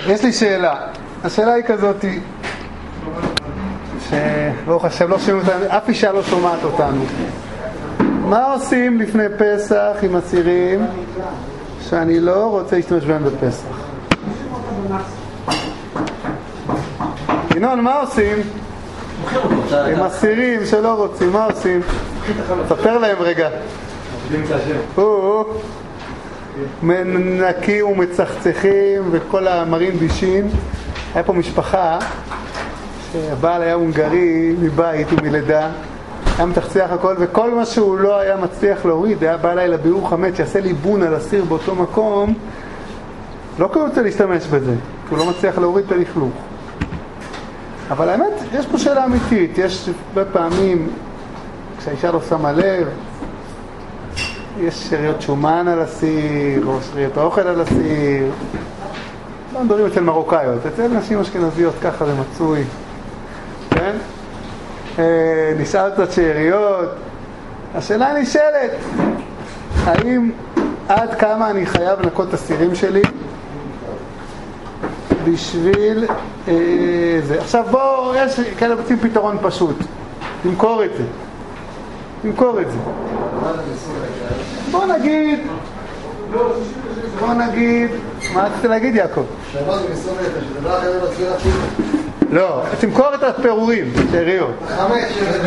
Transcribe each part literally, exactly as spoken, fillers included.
יש לי שאלה. השאלה היא כזאת, שברוך השם לא שומעים אותנו, אף אישה לא שומעת אותנו. מה עושים לפני פסח עם אסירים שאני לא רוצה להשתמש בהם בפסח? ינון, מה עושים עם אסירים שלא רוצים? מה עושים? ספר להם רגע. הוא מנקים ומצחצחים וכל המרים בישים. היה פה משפחה שהבעל היה הונגרי מבית ומלידה, היה מתחצח הכל, וכל מה שהוא לא היה מצליח להוריד, היה בא אליי לביאור חמץ שיעשה ליבון על אסיר באותו מקום, לא כי הוא רוצה להשתמש בזה, כי הוא לא מצליח להוריד את הלכלוך. אבל האמת, יש פה שאלה אמיתית. יש הרבה פעמים כשהאישה לא שמה לב, יש שאריות שומן על אסיר או שאריות האוכל על אסיר. לא מדברים אצל מרוקאיות, אצל נשים אשכנזיות ככה זה מצוי, כן? אה, נשאל קצת שאריות. השאלה נשאלת, האם עד כמה אני חייב לנקות את הסירים שלי בשביל אה, זה? עכשיו בואו, יש כאלה רוצים פתרון פשוט, למכור את זה, למכור את זה. בוא נגיד, בוא נגיד, מה רצית להגיד יעקב? שאמרתי מסורת, שדבר אחרי לא תפילה כאילו. לא, תמכור את הפירורים, שאריות. חמש,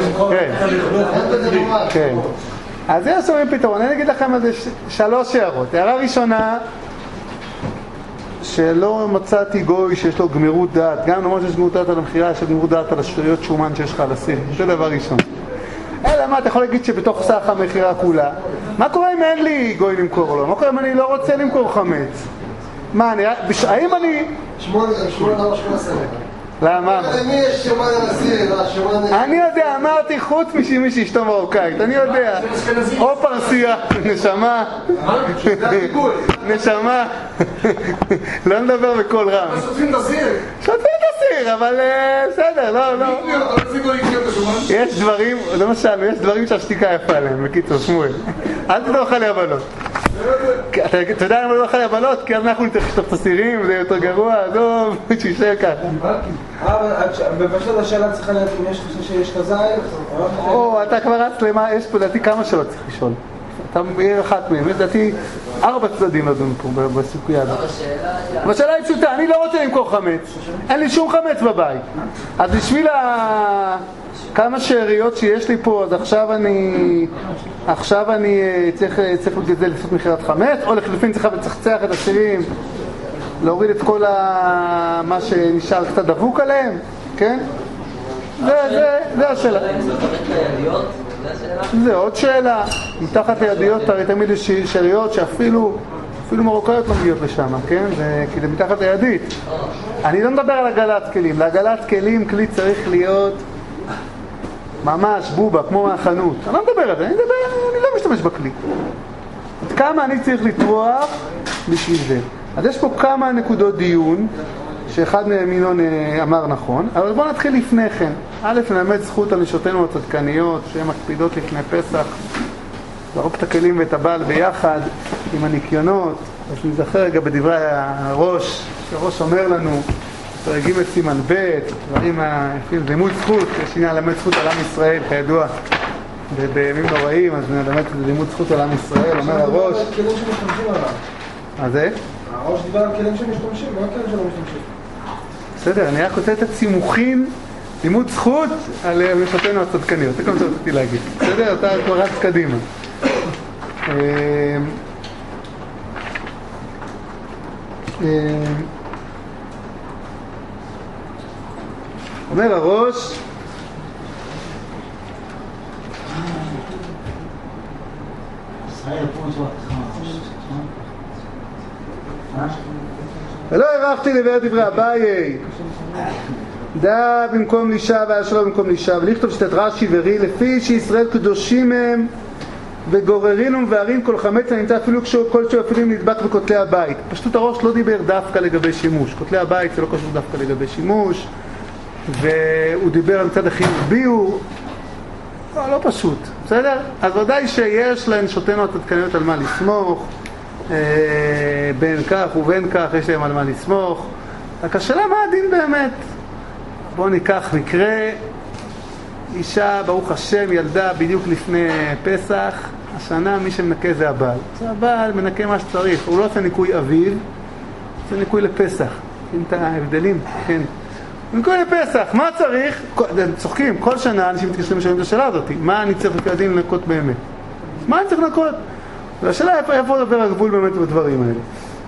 כן. אז יש אומרים פתרון. אני אגיד לכם על זה שלוש הערות. הערה ראשונה, שלא מצאתי גוי שיש לו גמירות דעת. גם נאמר שיש גמירות דעת על המחירה, יש גמירות דעת על השטויות שומן שיש לך על הסיר. זה דבר ראשון. אלא מה, אתה יכול להגיד שבתוך סך המחירה כולה, מה קורה אם אין לי גוי למכור לו? מה קורה אם אני לא רוצה למכור חמץ? מה, אני, האם אני... שמונה, שמונה, שמונה, שמונה סרט. למה? למי יש שומן על הסיר? אני יודע, אמרתי חוץ משמי שאשתו מרוקאית, אני יודע. או פרסיה, נשמה. נשמה. לא נדבר בקול רם. שוטפים את הסיר. שוטפים את הסיר, אבל בסדר, לא, לא. יש דברים, למשל, יש דברים שהשתיקה יפה עליהם, בקיצור, שמואל. אל תדוח עלי הבנות. אתה יודע למה לא דוח עלי הבנות? כי אנחנו נצטרך לשטוף את הסירים, זה יותר גרוע, לא, שישאר ככה. בפשוט השאלה צריכה להיות אם יש חושב שיש כזית או, אתה כבר רץ למה, יש פה לדעתי כמה שאלות צריך לשאול. אתה מעיר אחת מהם, לדעתי ארבע צדדים לדון פה בסיכויה הזאת. והשאלה היא פשוטה, אני לא רוצה למכור חמץ, אין לי שום חמץ בבית. אז בשביל כמה שאריות שיש לי פה, אז עכשיו אני עכשיו אני צריך לזה לעשות מחירת חמץ, או לחלופין צריך לצחצח את הסירים, להוריד את כל מה שנשאר קצת דבוק עליהם, כן? זה, זה, זה השאלה. זה עוד שאלה. מתחת לידיות הרי תמיד יש שאריות שאפילו אפילו מרוקאיות לא מגיעות לשם, כן? זה, כי זה מתחת לידית. אני לא מדבר על הגלת כלים. להגלת כלים כלי צריך להיות ממש בובה, כמו מהחנות. אני לא מדבר על זה, אני מדבר, אני לא משתמש בכלי. עד כמה אני צריך לטרוח בשביל זה. אז יש פה כמה נקודות דיון, שאחד מהם ינון אמר נכון, אבל בואו נתחיל לפני כן. א', נלמד זכות על נשותינו הצדקניות, שהן מקפידות לפני פסח, לרוק את הכלים ואת הבעל ביחד עם הניקיונות. אז נזכר רגע בדברי הראש, שהראש אומר לנו, פרק ג' סימן ב', דברים היפים, לימוד זכות, יש עניין ללמד זכות על עם ישראל, כידוע, ובימים נוראים, אז נלמד לימוד זכות על עם ישראל, אומר הראש. מה זה? הראש דיבר על כלים שמשתמשים, לא כלים שלא משתמשים. בסדר, אני רק רוצה את הצימוכים, לימוד זכות על נשותינו הצדקניות. זה כמו שרציתי להגיד. בסדר, אתה כבר רץ קדימה. אומר הראש, ולא ערכתי לבאר דברי אביי, דע במקום לישה והיה שלא במקום לישה, ולכתוב שתת רש"י ורי, לפי שישראל קדושים הם וגוררינו מבארים כל חמץ הנמצא אפילו כל שאפילו נדבק בכותלי הבית. פשוט הראש לא דיבר דווקא לגבי שימוש, כותלי הבית זה לא קשור דווקא לגבי שימוש, והוא דיבר על מצד החיוב ביור, לא, לא פשוט, בסדר? אז ודאי שיש לנשותינו הצדקניות על מה לסמוך, בין כך ובין כך יש להם על מה לסמוך, רק השאלה מה הדין באמת. בואו ניקח מקרה, אישה, ברוך השם, ילדה בדיוק לפני פסח, השנה מי שמנקה זה הבעל. זה הבעל מנקה מה שצריך, הוא לא עושה ניקוי אביב, זה ניקוי לפסח. אין את ההבדלים, כן. ניקוי לפסח, מה צריך? צוחקים, כל שנה אנשים מתקשרים לשאולים את השאלה הזאת, מה אני צריך לפי הדין לנקות באמת? מה אני צריך לנקות? והשאלה איפה, איפה עובר הגבול באמת בדברים האלה.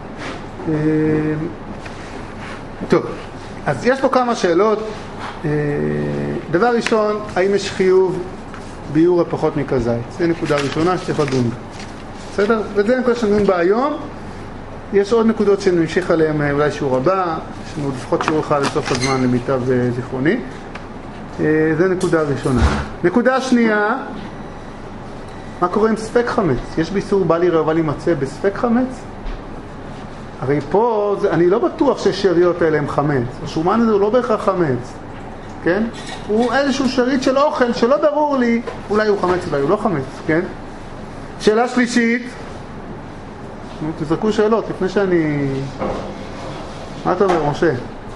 טוב, אז יש פה כמה שאלות. דבר ראשון, האם יש חיוב ביור הפחות מכזית? זו נקודה ראשונה שצריך לדון. בסדר? וזה נקודה שנדון בה היום. יש עוד נקודות שנמשיך עליהן אולי שיעור הבא, יש לנו לפחות שיעור אחד לסוף הזמן למיטב זיכרוני. זו נקודה ראשונה. נקודה שנייה, מה קורה עם ספק חמץ? יש באיסור בל יראה ובל יימצא בספק חמץ? הרי פה, זה, אני לא בטוח ששאריות האלה הם חמץ. השומן הזה הוא לא בהכרח חמץ. כן? הוא איזשהו שריט של אוכל שלא ברור לי, אולי הוא חמץ, אולי הוא לא חמץ, כן? שאלה שלישית, תזרקו שאלות לפני שאני... מה אתה אומר, משה?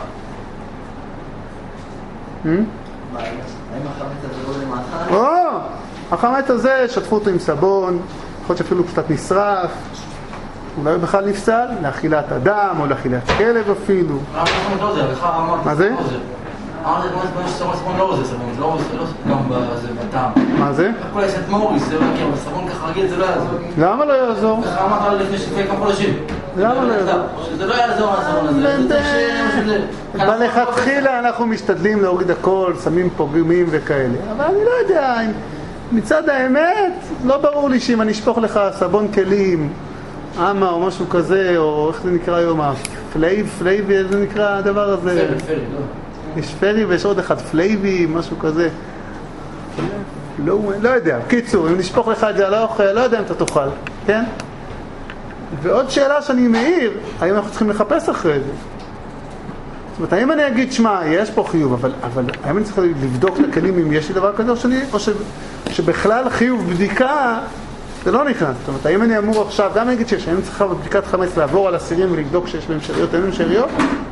האם החמץ הזה לא למאכל? או! החמץ הזה, שטפו אותו עם סבון, יכול להיות שאפילו קצת נשרף, אולי הוא בכלל נפסל, לאכילת אדם או לאכילת כלב אפילו. מה זה? אמרת את מה שסבון סבון לא עוזר סבון, זה לא עוזר גם בטעם. מה זה? הכל יש את מוריס, זה לא יקר, אבל סבון ככה רגיל זה לא יעזור. למה לא יעזור? ככה אמרת לפני שתפי כמה חודשים. למה לא יעזור? שזה לא יעזור הסבון הזה, זה צריך ש... בלכתחילה אנחנו משתדלים להוריד הכל, שמים פוגמים וכאלה. אבל אני לא יודע, מצד האמת, לא ברור לי שאם אני אשפוך לך סבון כלים, אמה או משהו כזה, או איך זה נקרא היום, הפלייב, פלייב, איך זה נקרא הדבר הזה? פרי, פרי, לא. יש פרי ויש עוד אחד פלייבי, משהו כזה. לא, לא יודע. קיצור, אם נשפוך לך את זה על האוכל, לא יודע אם אתה תאכל, כן? ועוד שאלה שאני מעיר, האם אנחנו צריכים לחפש אחרי זה? זאת אומרת, האם אני אגיד, שמה, יש פה חיוב, אבל, אבל האם אני צריך לבדוק את הכלים אם יש לי דבר כזה, או, שאני, או ש, שבכלל חיוב בדיקה, זה לא נכנס. זאת אומרת, האם אני אמור עכשיו, גם אני אגיד שיש, האם צריכה בבדיקת חמץ לעבור על אסירים ולבדוק שיש להם שאריות, אין להם שאריות?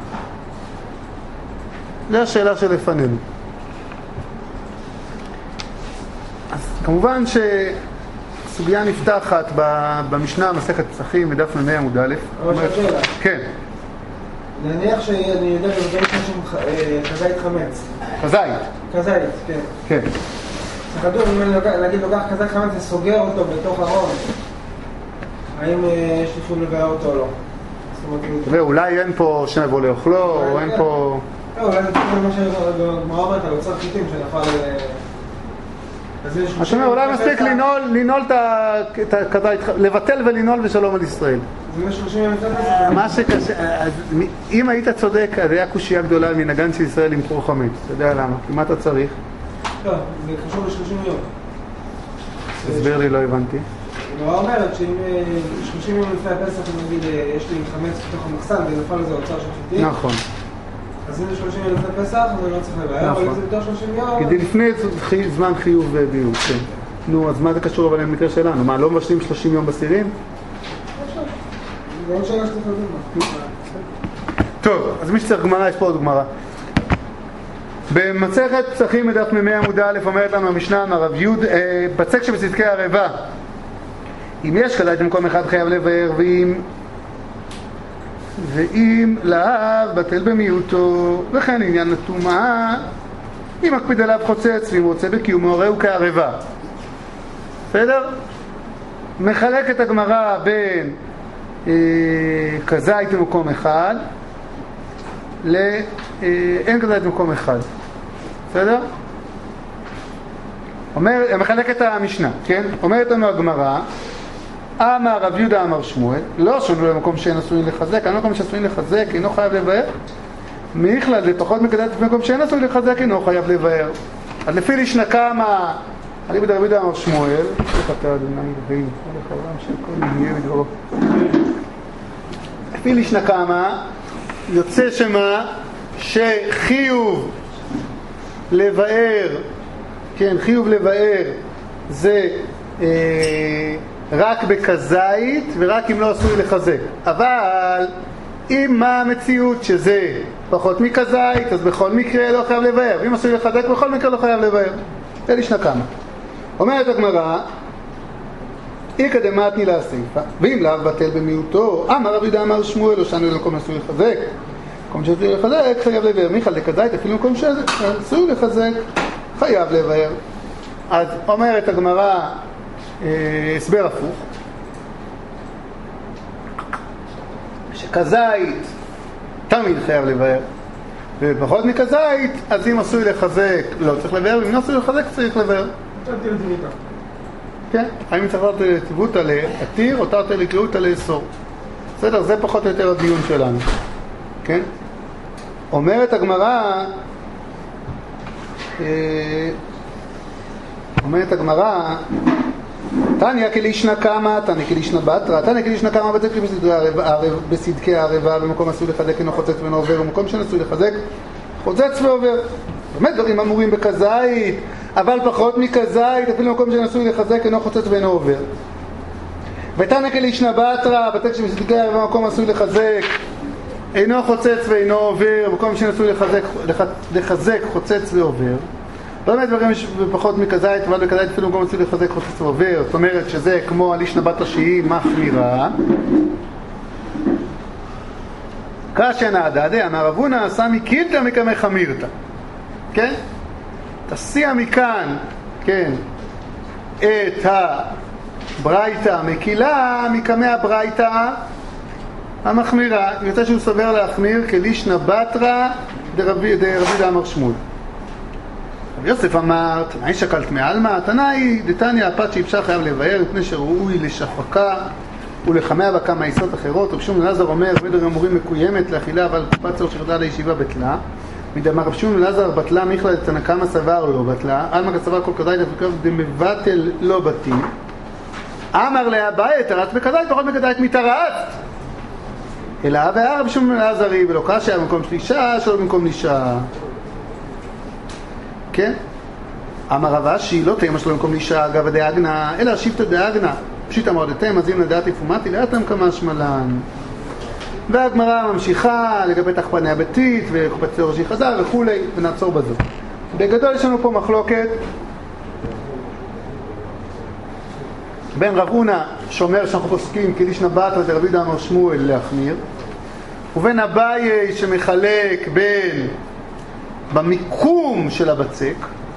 זו השאלה שלפנינו. אז כמובן שסוגיה נפתחת במשנה מסכת פסחים בדף מ"ה עמוד א'. אבל שאלה. כן. נניח שאני יודע לבדוק משהו כזית חמץ. כזית. כזית, כן. כן. צריך לדון, אם אני נגיד לוקח כזית חמץ וסוגר אותו בתוך ארון, האם יש לי שוב לבעיה אותו או לא? ואולי אין פה שנבוא לאוכלו, או אין פה... לא, אולי זה מה שהגמרא אומרת על אוצר חיטים שנפל... אז אומר, אולי מספיק לנעול את הכזית, לבטל ולנעול ושלום על ישראל. זה שלושים יום יותר כזה? מה שקשה, אם היית צודק, אז היה קושייה גדולה מנגן של ישראל למכור חמץ. אתה יודע למה? כי מה אתה צריך? לא, זה קשור ל-שלושים יום. תסביר לי, לא הבנתי. הגמרא אומרת שאם שלושים יום לפני הפסח, נגיד, יש לי חמץ בתוך המחסן ונפל לזה אוצר של חיטים. נכון. אז אם זה שלושים יום לפני פסח, אז לא צריך לבעיה, אבל אם זה יותר שלושים יום... כדי לפני זמן חיוב וביוב, כן. נו, אז מה זה קשור אבל למקרה שלנו? מה, לא מבשלים שלושים יום בסירים? זה עוד שאלה שצריך לדון בה. טוב, אז מי שצריך גמרא, יש פה עוד גמרא. במסכת פסחים בדף מ"ה עמוד א' אומרת לנו המשנה מהרב יוד, בצק שבצדקי ערבה, אם יש כזית במקום אחד חייב לבאר, ואם ואם לאו בטל במיעוטו, וכן עניין הטומאה, אם מקפיד עליו חוצץ, ואם רוצה בקיומו הרי הוא כערבה. בסדר? מחלק את הגמרא בין אה, כזית במקום אחד ל... אה, אין כזית במקום אחד. בסדר? אומר, מחלק את המשנה, כן? אומרת לנו הגמרא, אמר רב יהודה אמר שמואל, לא שונו למקום שאין עשויים לחזק, אני לא מקום שעשויים לחזק, אינו חייב לבאר. מכלל זה פחות מקדמת במקום שאין עשויים לחזק, אינו חייב לבאר. אז לפי לישנא קמא, אני בדרב יהודה אמר שמואל, איך אתה אדוני רבים, הולך העולם שהכל יהיה בדברו. לפי לישנא קמא, יוצא שמה שחיוב לבאר, כן, חיוב לבאר זה אה, רק בכזית ורק אם לא עשוי לחזק. אבל אם מה המציאות שזה פחות מכזית, אז בכל מקרה לא חייב לבאר. ואם עשוי לחזק, בכל מקרה לא חייב לבאר. זה לשנה כמה. אומרת הגמרא, איקא דמתני להסיפא, ואם לאו בטל במיעוטו, אמר רבי יהודה אמר שמואל, או שנו למקום עשוי לחזק. מקום שעשוי לחזק, חייב לבאר. מיכל דכזית, אפילו מקום שעשוי לחזק, חייב לבאר. אז אומרת הגמרא, הסבר הפוך. שכזית תמיד חייב לבאר, ופחות מכזית, אז אם עשוי לחזק לא צריך לבאר, ואם לא עשוי לחזק צריך לבאר. כן, האם צריך לתת לטיבותא להתיר, או תרתי לקראותא לאסור. בסדר, זה פחות או יותר הדיון שלנו. כן? אומרת הגמרא, אומרת הגמרא, תניא כלישנא קמא, תניא כלישנא בתרא, תניא כלישנא קמא בצק בסדקי הערבה, במקום עשוי לחזק אינו חוצץ ואינו עובר, במקום שעשוי לחזק חוצץ ועובר. באמת דברים אמורים בכזית, אבל פחות מכזית, אפילו במקום שעשוי לחזק אינו חוצץ ואינו עובר. ותניא כלישנא בתרא, בצק שבסדקי הערבה, במקום עשוי לחזק אינו חוצץ ואינו עובר, במקום שעשוי לחזק, לחזק חוצץ ועובר. לא באמת דברים פחות מכזית, אבל בכזית אפילו גם עשוי לחזק חוצץ ועובר. זאת אומרת שזה כמו הלישנא בתרא שהיא מחמירה. קשיא נהדא, אמר רב הונא, סמי קילתא מקמא חמירתא. כן? תסיע מכאן, כן, את הברייתא המקילה מקמא הברייתא המחמירה. יוצא שהוא סובר להחמיר כלישנא בתרא דרבי יהודה אמר שמואל. יוסף אמר, תנאי שקלת מעלמא, תנאי דתניא הפת שאפשר חייב לבאר, מפני שראוי לשחקה ולחמיה בה כמה עיסות אחרות. רב שמעון אלעזר אומר, בדר אמורים מקוימת לאכילה, אבל קופת צור שירדה לישיבה בטלה. מדאמר רב שמעון אלעזר בטלה מיכלא דתנא קמא סבר לא בטלה, עלמא כסבר כל כזית אפילו דמבטל לא בטיל. אמר לאביי תרץ בכזית, פחות מכזית מתרץ. אלא הבאה רב שמעון אלעזרי ולא קשיא במקום שלישה, שלא במקום לישה. כן? אמר רב אשי, לא תאמר שלא במקום לישה אגב דאגנא, אלא שיפתא דאגנא. פשיטא מרדתיהם, אז אם נדעתי פומתי, לאטם כמה שמלן. והגמרא ממשיכה לגבי תחפני הביתית, וקופת צור שהיא חזר וכו', ונעצור בזו. בגדול יש לנו פה מחלוקת בין רב הונא שאומר שאנחנו פוסקים כלישנא בתרא דרבי יהודה אמר שמואל להחמיר, ובין אביי שמחלק בין במיקום של הבצק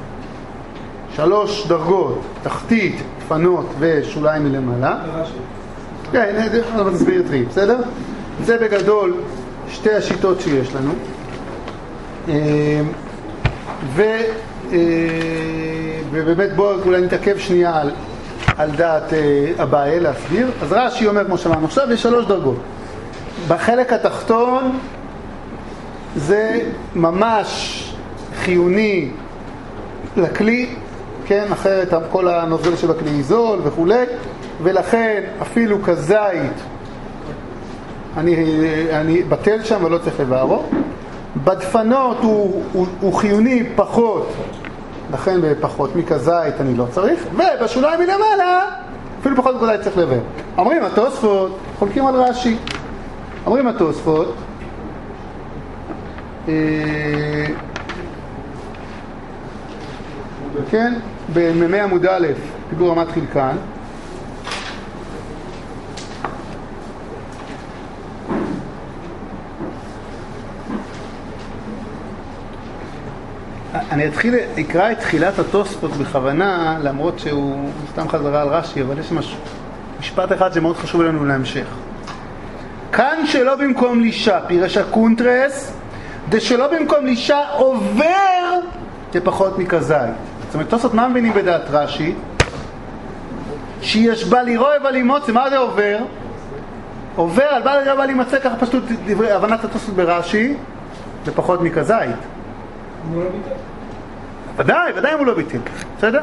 שלוש דרגות, תחתית, דפנות ושוליים מלמעלה. כן, אבל נסביר טרי, בסדר? זה בגדול שתי השיטות שיש לנו. ו, ובאמת בואו אולי נתעכב שנייה על, על דעת אביי להסביר. אז רש"י אומר כמו שאמרנו, עכשיו יש שלוש דרגות. בחלק התחתון זה ממש חיוני לכלי, כן, אחרת כל הנוזל של הכלי יזול וכו', ולכן אפילו כזית אני, אני בטל שם ולא צריך לבערו. בדפנות הוא, הוא, הוא חיוני פחות, לכן בפחות מכזית אני לא צריך, ובשוליים מלמעלה אפילו פחות מכזית צריך לבער. אומרים התוספות, חולקים על רש"י, אומרים התוספות כן, בממי עמוד א', דיבור רמת חלקן. אני אתחיל, אקרא את תחילת התוספות בכוונה, למרות שהוא סתם חזרה על רש"י, אבל יש משהו, משפט אחד שמאוד חשוב לנו להמשך. כאן שלא במקום לישה, פירש הקונטרס, דשלא במקום לישה עובר כפחות מכזית. זאת אומרת, תוספות מה מבינים בדעת רש"י? שיש בה לירוא ובה לימוצא, מה זה עובר? עובר על בה לירוא ובה לימצא, ככה פשוט הבנת התוספות ברש"י, זה פחות מכזית. הוא לא ביטל. ודאי, ודאי הוא לא ביטל, בסדר?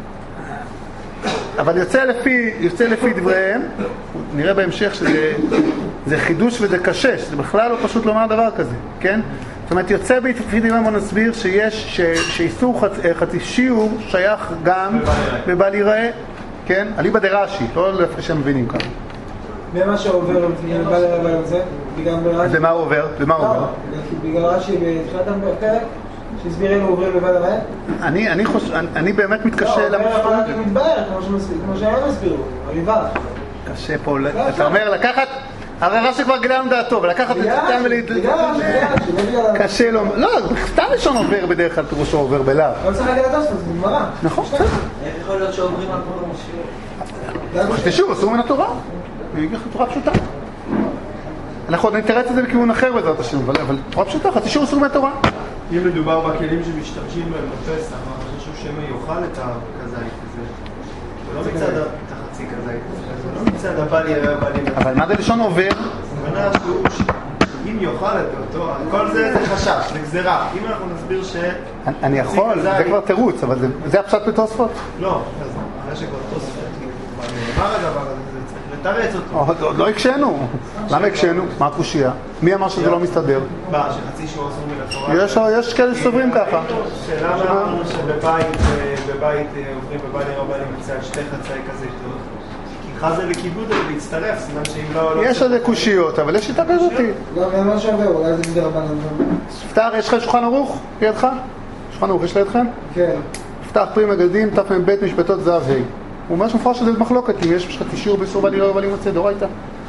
אבל יוצא לפי, יוצא לפי דבריהם, נראה בהמשך שזה זה חידוש וזה קשה, שזה בכלל לא פשוט לומר דבר כזה, כן? זאת אומרת, יוצא לפי דבריהם, בוא נסביר שיש, שאיסור חצי שיעור שייך גם בבל ייראה, כן? אליבא דרש"י, לא לפי שהם מבינים כאן. ומה שעובר בבל ייראה זה? בגלל ברש"י... ומה הוא עובר? ומה הוא עובר? בגלל רש"י בתחילת הפרק, שהסביר לנו עוברים לבד הרי? אני, אני חושב, אני באמת מתקשה לא, למספר. לא, אני מתבהר, כמו שהם מסבירו, הריבה. קשה פה, אתה אומר לקחת, הרי רש"י כבר גילה לנו דעתו, ולקחת את זה סתם ולהת... קשה לו, לא, סתם ראשון עובר בדרך כלל, פירושו עובר בלאו. לא צריך להגיד לתוספות, זה גמרא. נכון, בסדר. איך יכול להיות שעוברים על כל המשיח? ושוב, אסור מן התורה. היא תורה פשוטה. אנחנו עוד נתרץ את זה בכיוון אחר בעזרת השם, אבל תורה פשוטה, חצי שיעור אסור מהתורה. אם מדובר בכלים שמשתמשים בהם בפסח, מה חשוב שמא יאכל את הכזית הזה? ולא מצד החצי כזית, לא מצד הבל יראה הבל יראה. אבל מה זה לשון עובר? הכוונה שהוא, אם יאכל את אותו, כל זה זה חשש, זה גזירה. אם אנחנו נסביר ש... אני יכול, זה כבר תירוץ, אבל זה הפשט בתוספות? לא, אז אחרי שכבר תוספות, נאמר הדבר הזה, צריך לתרץ אותו. עוד לא הקשנו. למה הקשנו? מה הקושייה? מי אמר שזה לא מסתדר? מה, שחצי שהוא אסור מן התורה? יש כאלה סוברים ככה. שאלה אמרנו שבבית עוברים בבית הרבני מצד שתי חצאי כזה טוב, כי חזה לכיבוד להצטרף, סימן שאם לא... יש על זה קושיות, אבל יש שיטה כזאת. לא, מה שווה, אולי זה מדי רבנן. פתח, יש לך שולחן ערוך לידך? שולחן ערוך יש לידכם? כן. פתח פרי מגדים, תמ"ב משפטות זהב ה'. הוא אומר שמפורש שזה מחלוקת, אם יש לך תישור באיסור בל יראה ובל ימצא, דאורייתא.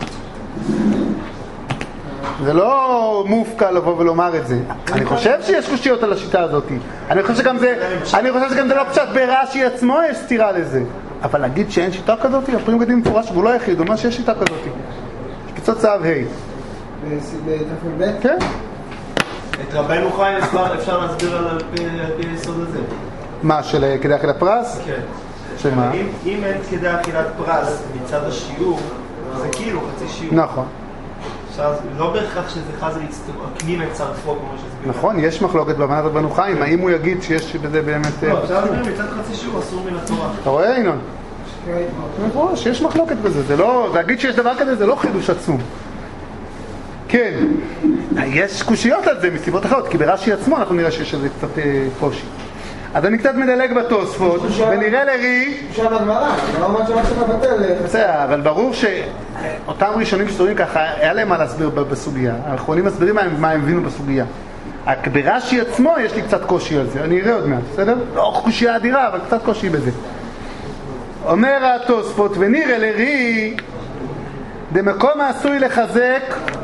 זה לא מופקע לבוא ולומר את זה. אני חושב שיש קושיות על השיטה הזאת. אני חושב שגם זה, אני חושב שגם זה לא פשט ברש"י עצמו יש סתירה לזה. אבל להגיד שאין שיטה כזאת, הפרי מגדים מפורש, והוא לא היחיד, הוא אומר שיש שיטה כזאת. משפטות זהב ה'. בתמ"ב? כן. את רבנו חיים אפשר להסביר על פי היסוד הזה. מה, של כדי אכילת פרס? כן. שמה? אם, אם אין כדי אכילת פרס מצד השיעור, זה כאילו חצי שיעור. נכון. עכשיו, לא בהכרח שזה חזר הקנים מצרפו, כמו שסביר. נכון, יש מחלוקת בהבנת רבנו חיים, האם הוא יגיד שיש בזה באמת... לא, אפשר להסביר מצד חצי שיעור אסור מן התורה. אתה רואה, אינון? מפורש, יש מחלוקת בזה, זה לא... להגיד שיש דבר כזה זה לא חידוש עצום. כן, יש קושיות על זה מסיבות אחרות, כי ברש"י עצמו אנחנו נראה שיש איזה קצת קושי. אז אני קצת מדלג בתוספות, ונראה לרי... שם הגמרא, לא אומר שמה צריך לבטל. בסדר, אבל ברור שאותם ראשונים שסורים ככה, היה להם מה להסביר בסוגיה. האחרונים מסבירים מה הם הבינו בסוגיה. רק ברש"י עצמו יש לי קצת קושי על זה, אני אראה עוד מעט, בסדר? לא קושיה אדירה, אבל קצת קושי בזה. אומר התוספות, ונראה לרי, במקום העשוי לחזק,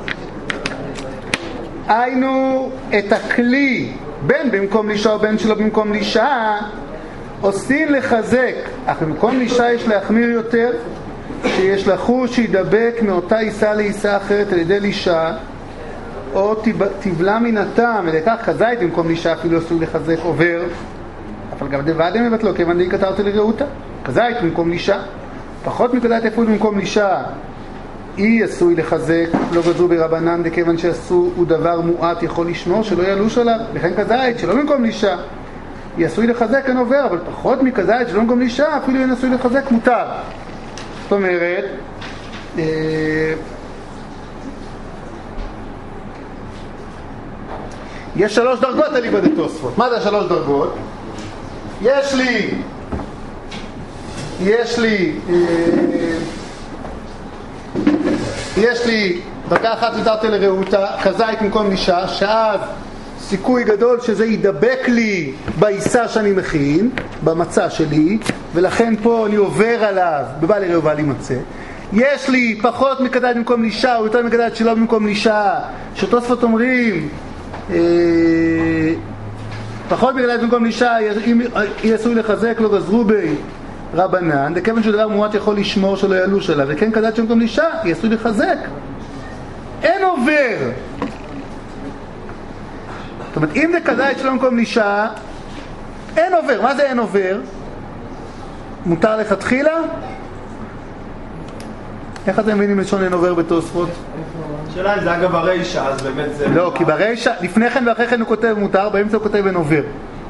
היינו את הכלי, בין במקום לאישה או בין שלא במקום לאישה, עושים לחזק, אך במקום לאישה יש להחמיר יותר, שיש לחוש שידבק מאותה עיסה לעיסה אחרת על ידי לאישה, או תבלה מן הטעם, ולכך כזית במקום לאישה אפילו עשוי לחזק עובר, אבל גם דבד הם מבטלו, כיוון די כתרתי לרעותה, כזית במקום לאישה, פחות מכזית אפילו במקום לאישה, אי עשוי לחזק, לא גזרו ברבנן, דכיוון שעשו הוא דבר מועט יכול לשמור שלא יעלוש עליו, לכן כזית שלא במקום לאישה, היא עשוי לחזק אין עובר, אבל פחות מכזית שלא במקום לאישה, אפילו אין עשוי לחזק מותר. זאת אומרת, אה, יש שלוש דרגות אליבא דתוספות. מה זה השלוש דרגות? יש לי, יש לי, אה, יש לי דרגה אחת ויתרתי לרעותה, כזית במקום לאישה, שאז סיכוי גדול שזה ידבק לי בעיסה שאני מכין, במצע שלי, ולכן פה אני עובר עליו, בבל יראה ובל ימצא. יש לי פחות מכזית במקום לאישה, או יותר מכזית שלא במקום לאישה, שתוספות אומרים, אה, פחות מכזית במקום לאישה, אם היא עשוי לחזק, לא גזרו בי רבנן, דכיוון שדבר מועט יכול לשמור שלא יעלוש עליו, וכן כזית שבמקום לאישה, היא עשוי לחזק. אין עובר. זאת אומרת, אם זה כזית שלא במקום לאישה, אין עובר. מה זה אין עובר? מותר לכתחילה? איך אתם מבינים לשון אין עובר בתוספות? שאלה אם זה אגב הרישה, אז באמת זה... לא, כי ברישה, לפני כן ואחרי כן הוא כותב מותר, באמצע הוא כותב אין עובר.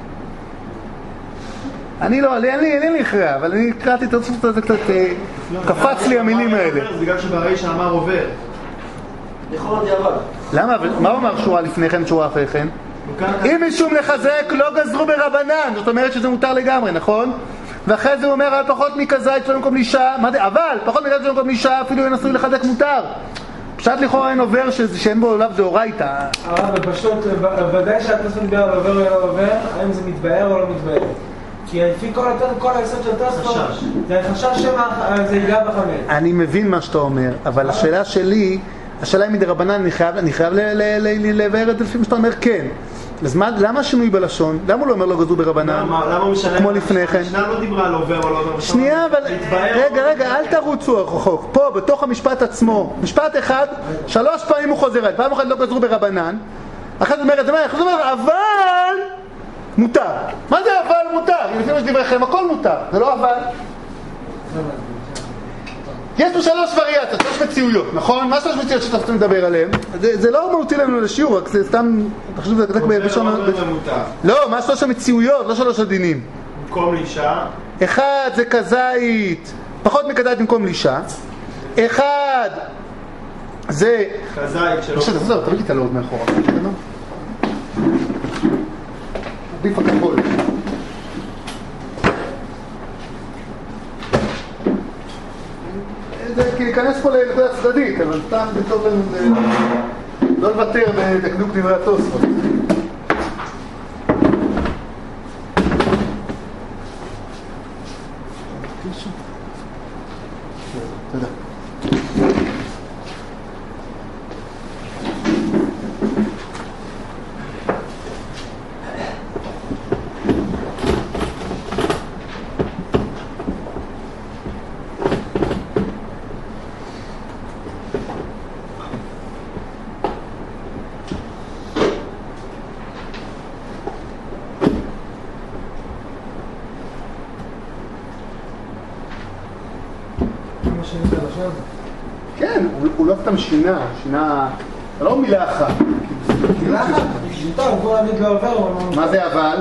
אני לא, אין לי, אין לי הכרעה, אבל אני קראתי את התוספות הזה קצת, קפץ לי המילים האלה. זה בגלל שברישה אמר עובר. יכול להיות יבד. למה? מה הוא אמר שורה לפני כן, שורה אחרי כן? אם משום לחזק לא גזרו ברבנן, זאת אומרת שזה מותר לגמרי, נכון? ואחרי זה הוא אומר על פחות מכזית שלא במקום לאישה, אבל פחות מכזית שלא במקום לאישה אפילו אין עשוי לחזק מותר, פשט לכאורה אין עובר שאין בו לאו דאורייתא. הרב, בפשוט, ודאי שהתוספות מדבר על עובר או לא עובר, האם זה מתבאר או לא מתבאר. כי לפי כל היסוד של תוספות, זה חשש שמה זה ייגע בחמץ. אני מבין מה שאתה אומר, אבל השאלה שלי, השאלה היא מדרבנן, אני חייב לבאר את זה לפי מה שאתה אומר כן. אז למה השינוי בלשון? למה הוא לא אומר לא גזרו ברבנן? כמו לפני כן? המשנה לא דיברה על עובר או לא עובר. שנייה, אבל רגע, רגע, אל תרוצו רחוק. פה, בתוך המשפט עצמו, משפט אחד, שלוש פעמים הוא חוזר, פעם אחת לא גזרו ברבנן, אחת אומרת, זה מה, אחת אומרת, אבל מותר. מה זה אבל מותר? לפי מה שדבריכם, הכל מותר, זה לא אבל. יש פה שלוש וריאציות, שלוש מציאויות, נכון? מה שלוש מציאויות שאתה רוצים לדבר עליהן? זה, זה לא מהותי לנו לשיעור, רק זה סתם, אתה חושב שזה כתק בראשון... לא, מה שלוש המציאויות, לא שלוש הדינים. במקום לאישה? אחד זה כזית, פחות מכזית במקום לאישה. אחד זה... כזית שלא... בסדר, בסדר, תביא לי את הלאות מאחורה. עדיף הכחול. זה להיכנס פה לנקודה צדדית, אבל סתם זה טוב לנו לא לוותר בדקדוק דברי התוספות. תודה. כן, הוא לא סתם שינה, שינה, זה לא מילה אחת. מילה אחת? שיטה, הוא יכול להגיד לא עובר. מה זה אבל?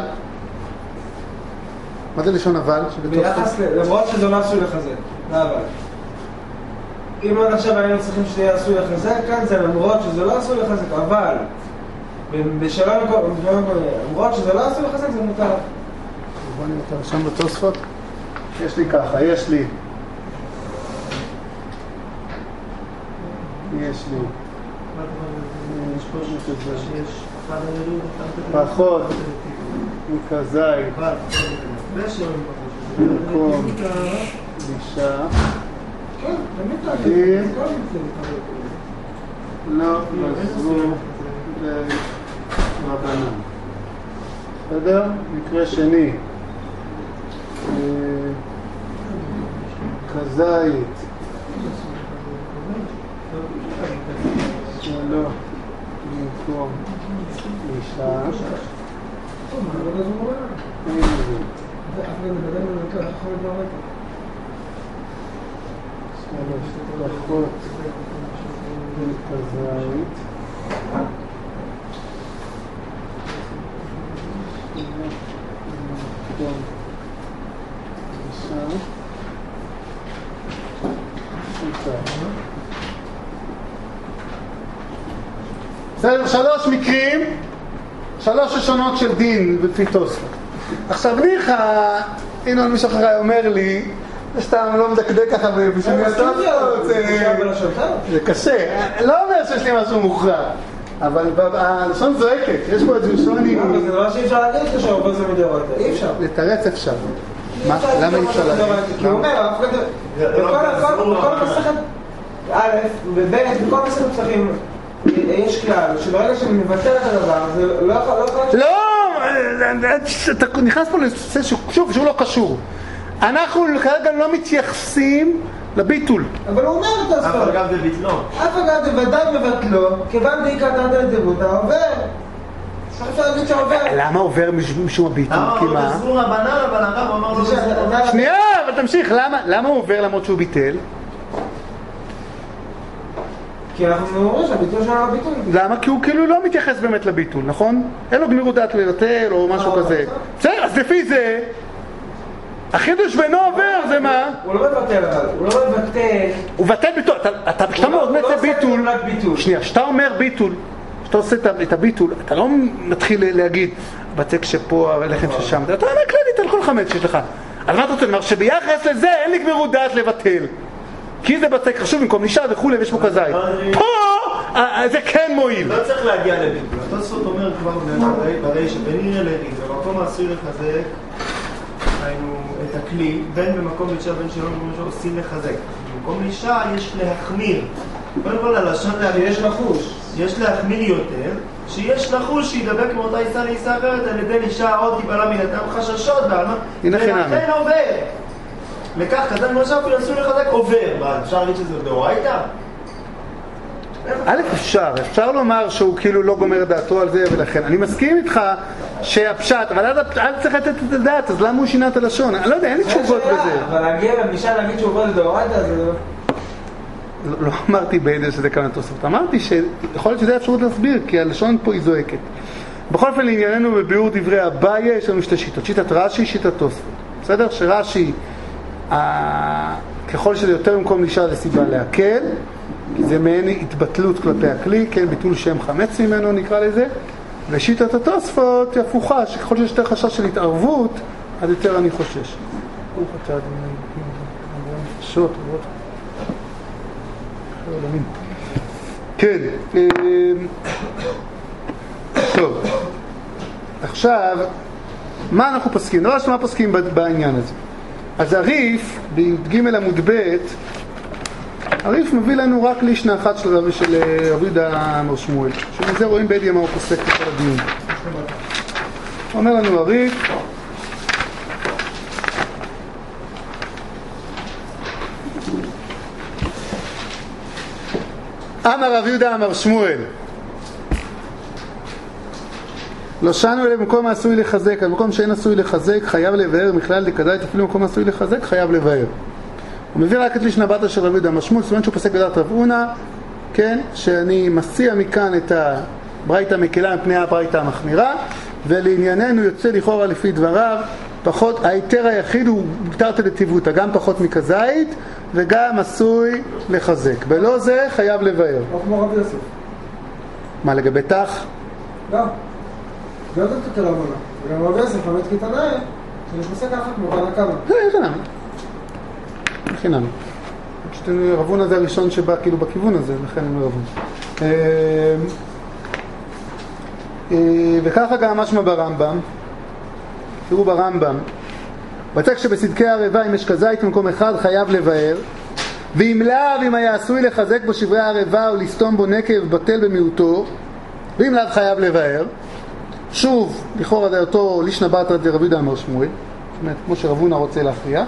מה זה לשון אבל? ביחס, למרות שזה לא עשוי לחזק, זה אבל. אם עד עכשיו היינו צריכים שזה עשוי לחזק, כאן זה למרות שזה לא עשוי לחזק, אבל בשלום, למרות שזה לא עשוי לחזק, זה מותר. בוא נראה את הרשם בתוספות. יש לי ככה, יש לי. יש לי. פחות מכזית במקום אישה אם לא גזרו ברבנן. בסדר? מקרה שני, כזית שלא במקום אישה אין זה שלוש פחות מכזית במקום אישה בסדר, שלוש מקרים, שלוש ראשונות של דין בפי תוספות. עכשיו ניחא, הנה מישהו אחרי אומר לי, זה סתם לא מדקדק ככה בשביל התוספות, זה קשה, לא אומר שיש לי משהו מוכרע, אבל הלשון זועקת, יש פה איזה שוני... אבל זה לא שאי אפשר להגיד שהעובר זה מדאורייתא, אי אפשר. לתרץ אפשר. למה אי אפשר להגיד? כי הוא אומר, בכל מסכת א' וב' בכל מסכת פסחים יש כלל שברגע שאני מבטל את הדבר זה לא יכול... לא! אתה נכנס פה לנושא שוב שהוא לא קשור. אנחנו כרגע לא מתייחסים לביטול. אבל הוא אומר את הספר. אף אגב זה ביטלו. אף אגב זה ודאי מבטלו, כיוון דאיקה תנתן לדבותה, עובר. אפשר להגיד שעובר. למה עובר משום הביטול? למה הוא לא גזרו רבנן, אבל הרב אמר לו גזרו. שנייה, אבל תמשיך. למה הוא עובר למרות שהוא ביטל? כי אנחנו אומרים שהביטול שלנו הוא ביטול. למה? כי הוא כאילו לא מתייחס באמת לביטול, נכון? אין לו גמירות דעת לבטל או משהו כזה. בסדר, אז לפי זה החידוש בינו עובר, זה מה? הוא לא מבטל, הוא לא מבטל. הוא מבטל ביטול, כשאתה אומר ביטול, שנייה, כשאתה אומר ביטול, כשאתה עושה את הביטול, אתה לא מתחיל להגיד בצק שפה, הלחם ששם, אתה אומר כללית על כל חמץ שיש לך. אז מה אתה רוצה לומר? שביחס לזה אין לי גמירות דעת לבטל. כי זה בצק חשוב במקום נשאר וכולי ויש פה כזית. פה זה כן מועיל. לא צריך להגיע לביטול. התוספות אומר כבר ברי שבנראה לריב, במקום העשוי לחזק, היינו את הכלי, בין במקום לישה בין שלום במקום שעושים לחזק. במקום לישה יש להחמיר. קודם כל הלשון להחמיר. יש לחוש. יש להחמיר יותר, שיש לחוש שידבק מאותה עיסה לעיסה אחרת על ידי לישה עוד תיבלה מנתם חששות בעלמה. ולכן עובר. לכך כזן כמו שאפילו עשוי לחזק עובר. אפשר להגיד שזה דאורייתא? א', אפשר, אפשר לומר שהוא כאילו לא גומר דעתו על זה, ולכן אני מסכים איתך שהפשט, אבל אל צריך לתת את הדעת, אז למה הוא שינה את הלשון? אני לא יודע, אין לי תשובות בזה. אבל להגיע למשל להגיד שהוא עובר לדאורייתא זה לא... לא אמרתי בעדר שזה כאן התוספות, אמרתי שיכול להיות שזה אפשרות להסביר, כי הלשון פה היא זועקת. בכל אופן לענייננו בביאור דברי אביי יש לנו שתי שיטות, שיטת רש"י, שיטת תוספות. בסדר? שרש"י, ככל שזה יותר במקום לישה זה סיבה להקל, כי זה מעין התבטלות כלפי הכלי, כן, ביטול שם חמץ ממנו נקרא לזה, ושיטת התוספות היא הפוכה, שככל שיש יותר חשש של התערבות, אז יותר אני חושש. כן, טוב, עכשיו, מה אנחנו פוסקים? דבר שמה פוסקים בעניין הזה? אז הריף, בי"ג עמוד ב', הריף מביא לנו רק לישנה אחת של רבי יהודה אמר שמואל, שמזה רואים בעדיה מה הוא פוסק בכל הדיון. אומר לנו הריף, אמר רבי יהודה אמר שמואל, לא שנו אלה במקום העשוי לחזק, במקום שאין עשוי לחזק חייב לבאר, מכלל דקדאית אפילו במקום העשוי לחזק חייב לבאר. הוא מביא רק את לישנה בתא של רבי יהודה אמר שמואל, זאת אומרת שהוא פוסק בדעת רב הונא, כן, שאני מסיע מכאן את הברייתא מקלה מפני הברייתא המחמירה, ולענייננו יוצא לכאורה לפי דבריו, פחות, ההיתר היחיד הוא תרתי דתיבותא, גם פחות מכזית וגם עשוי לחזק. בלא זה חייב לבאר. לא כמו רבי יוסף. מה לגבי תח? לא. זה עוד יותר רבונה. וגם רבי יוסף, המת קטנאי, שאני פוסק ככה כמו רבנה כמה. זה חינם. חינם. רבונה זה הראשון שבא כאילו בכיוון הזה, לכן אני רבון. וככה גם משמע ברמב"ם. תראו ברמב"ם. בצק שבסדקי הערבה, אם יש כזית במקום אחד, חייב לבאר. ואם לאו, אם היה עשוי לחזק בו שברי הערבה או לסתום בו נקב, בטל במיעוטו. ואם לאו חייב לבאר. שוב, לכאורה זה אותו לישנה בתא דרבי יהודה אמר שמואל. זאת אומרת, כמו שרב הונא רוצה להכריע.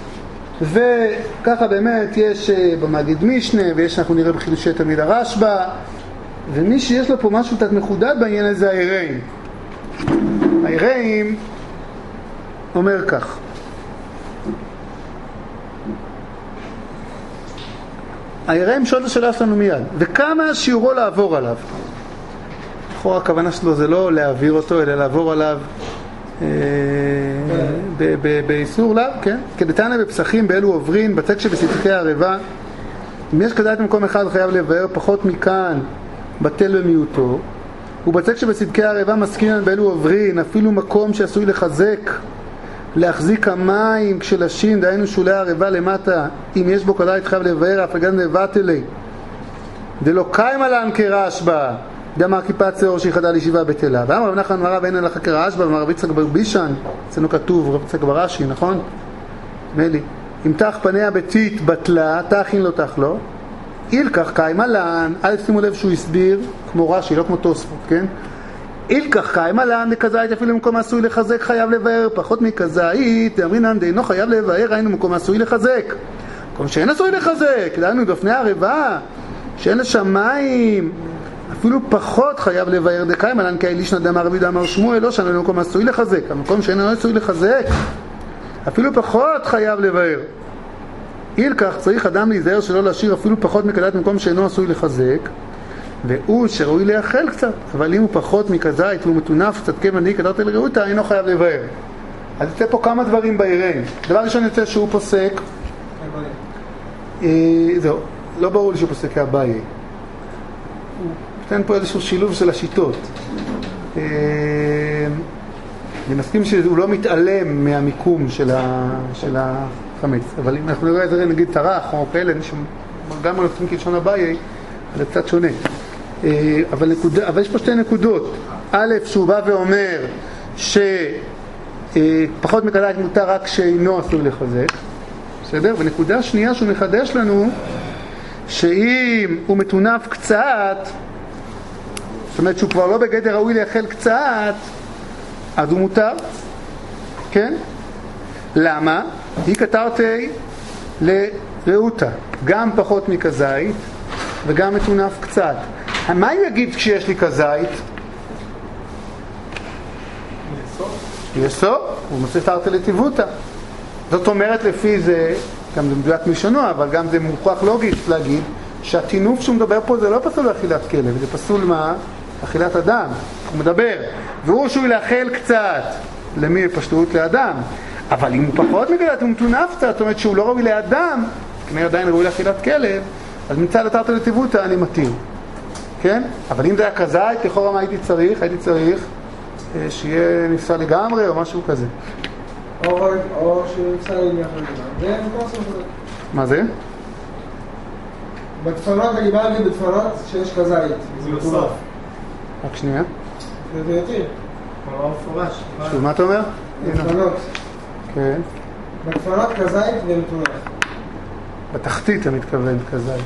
וככה באמת יש במגיד משנה, ויש אנחנו נראה בחידושי תלמיד הרשב"א, ומי שיש לו פה משהו קצת מחודד בעניין הזה, האיראים. האיראים אומר כך. האיראים שואל את השאלה שלנו מיד, וכמה שיעורו לעבור עליו? לכאורה הכוונה שלו זה לא להעביר אותו, אלא לעבור עליו באיסור לאו, כן? כדתניא בפסחים באלו עוברין, בצק שבסדקי הערבה, אם יש כזית במקום אחד חייב לבאר, פחות מכאן בטל במיעוטו, ובצק שבסדקי הערבה מסכימן באלו עוברין, אפילו מקום שעשוי לחזק, להחזיק המים כשלשים, דהיינו שולי הערבה למטה, אם יש בו כזית חייב לבאר, אף הגן לבטלי, דלא קיימה לן כרשב"א, דאמר כיפת שעור שיחדה לישיבה בטלה. ואמר רב נחמן מרב אין לך כרשב"א, ואמר רב יצחק בר בישן, אצלנו כתוב רב יצחק ברש"י, נכון? מלי, אם תח פניה ביתית בטלה, תחין לא תח לא, אילקח קיימה לן, א' שימו לב שהוא הסביר, כמו רש"י, לא כמו תוספות, כן? אילקח קיימה לן, דכזית אפילו במקום עשוי לחזק חייב לבאר, פחות מכזית, אמרינן דאינו חייב לבאר, היינו במקום עשוי לחזק. במקום שאין עשוי לחזק, דהיינו דופני הערבה, שאין לשם מים, אפילו פחות חייב לבאר דקיימה לן, כי לישנא דאמר רבי יהודה אמר שמואל, לא שאין במקום עשוי לחזק, המקום שאין עשוי לחזק, אפילו פחות חייב לבאר. אילקח צריך אדם להיזהר שלא להשאיר אפילו פחות מכזית במקום שאינו עשוי לחזק, והוא שראוי לאכל קצת, אבל אם הוא פחות מכזית והוא מטונף קצת כיוון די כדרתי לרעותא, אינו חייב לבאר. אז יוצא פה כמה דברים באיראים. דבר ראשון יוצא שהוא פוסק, זהו, לא ברור לי שהוא פוסק כאביי. הוא נותן פה איזשהו שילוב של השיטות. אני מסכים שהוא לא מתעלם מהמיקום של החמץ, אבל אם אנחנו נראה את זה נגיד טרח או כאלה, גם אנחנו נותנים כלשון אביי, זה קצת שונה. אבל, נקודה, אבל יש פה שתי נקודות. א', שהוא בא ואומר שפחות מכזית מותר רק שאינו אסור לחזק, בסדר? ונקודה שנייה שהוא מחדש לנו, שאם הוא מטונף קצת, זאת אומרת שהוא כבר לא בגדר ראוי לאכל קצת, אז הוא מותר, כן? למה? היא כתרתי לרעותה, גם פחות מכזית וגם מטונף קצת. מה הוא יגיד כשיש לי כזית? יסוד, הוא מוצא תרתי לטיבותא. זאת אומרת לפי זה, גם זה מדויק מלשונו, אבל גם זה מוכרח לוגית להגיד שהטינוף שהוא מדבר פה זה לא פסול לאכילת כלב, זה פסול מה? אכילת אדם. הוא מדבר, והוא שהוא לאכל קצת, למי פשטות לאדם. אבל אם הוא פחות מגלת, הוא מטונף קצת, זאת אומרת שהוא לא ראוי לאדם, כנראה עדיין ראוי לאכילת כלב, אז מצד התרתי לטיבותא אני מתיר. כן? אבל אם זה היה כזית, לכאורה מה הייתי צריך? הייתי צריך שיהיה נפסל לגמרי או משהו כזה. או, או שנפסל לגמרי. זה לא עושה כזה. מה זה? בדפנות, אני בא להגיד בדפנות שיש כזית. זה בסוף. רק שנייה. זה יותר. כבר מפורש. שוב, מה אתה אומר? בדפנות. כן. בדפנות כזית ומתונף. בתחתית אתה מתכוון כזית.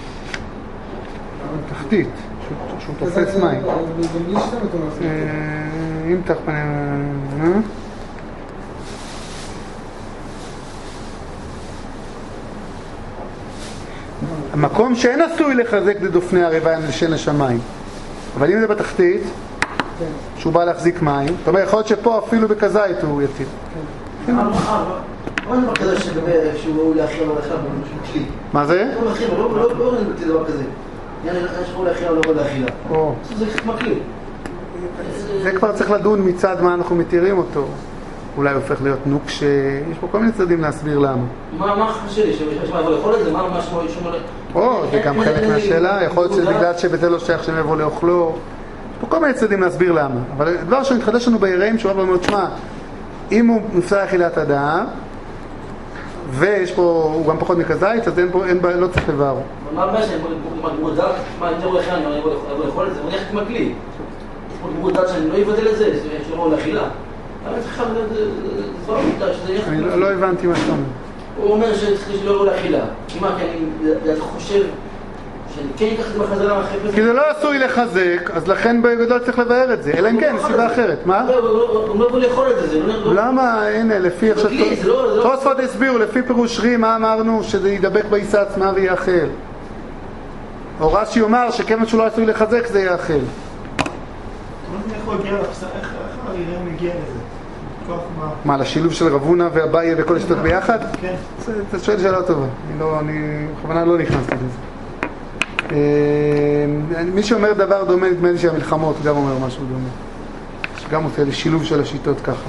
בתחתית, שהוא תופס מים. בלי שאתה מתונף. אם תחפנים... המקום שאין עשוי לחזק דדופני הרבע לשן השמיים. אבל אם זה בתחתית, שהוא בא להחזיק מים, זאת אומרת, יכול להיות שפה אפילו בכזית הוא יתיר. מה זה דבר כזה שהוא להכיר לו לאכילה במשהו כלי? מה זה? הוא להכיר, לא רואים בתי דבר כזה. יש לו להכילה או לא להכילה. זה כמו כלי. זה כבר צריך לדון מצד מה אנחנו מתירים אותו. אולי הופך להיות נוקשה, יש פה כל מיני צדדים להסביר למה. מה חשב לי? שיש מה לאכול את זה? מה משמעו אישום עליך? או, זה גם חלק מהשאלה, יכול להיות שבגלל שבזה לא שייך שהם יבוא לאוכלו. יש פה כל מיני צדדים להסביר למה. אבל דבר שמתחדש לנו ביראים, שהוא אומר, תשמע, אם הוא נפסל לאכילת אדם, ויש פה, הוא גם פחות מכזית, אז אין פה, לא צריך לבערו. מה הבעיה שאני מגמור דת? מה, אני לא לאכילה, אני לא לאכול את זה? אני הולכת עם הכלי. יש פה מגמור דת שאני לא יבדל את זה, יש לו לאכילה. אני לא הבנתי מה שאתה אומר. הוא אומר שצריך לא לאכילה. כי מה, כי אני חושב שאני כן אקח את זה בחזרה אחרי פסק. כי זה לא עשוי לחזק, אז לכן בגדול צריך לבאר את זה, אלא אם כן, סיבה אחרת. מה? הוא לא יכול לאכול את זה. למה? הנה, לפי עכשיו... תוספות הסבירו, לפי פירוש רי, מה אמרנו? שזה ידבק בעיסה עצמה ויאכל. או רש"י אומר שכיוון שהוא לא עשוי לחזק, זה יאכל. איך הוא הגיע לפסק? איך הרירם מגיע לזה? מה, לשילוב של רב הונא ואביי וכל השיטות ביחד? כן. אתה שואל שאלה טובה. אני בכוונה לא נכנסתי לזה. מי שאומר דבר דומה, נדמה לי שהמלחמות גם אומר משהו דומה. שגם עושה לשילוב של השיטות ככה.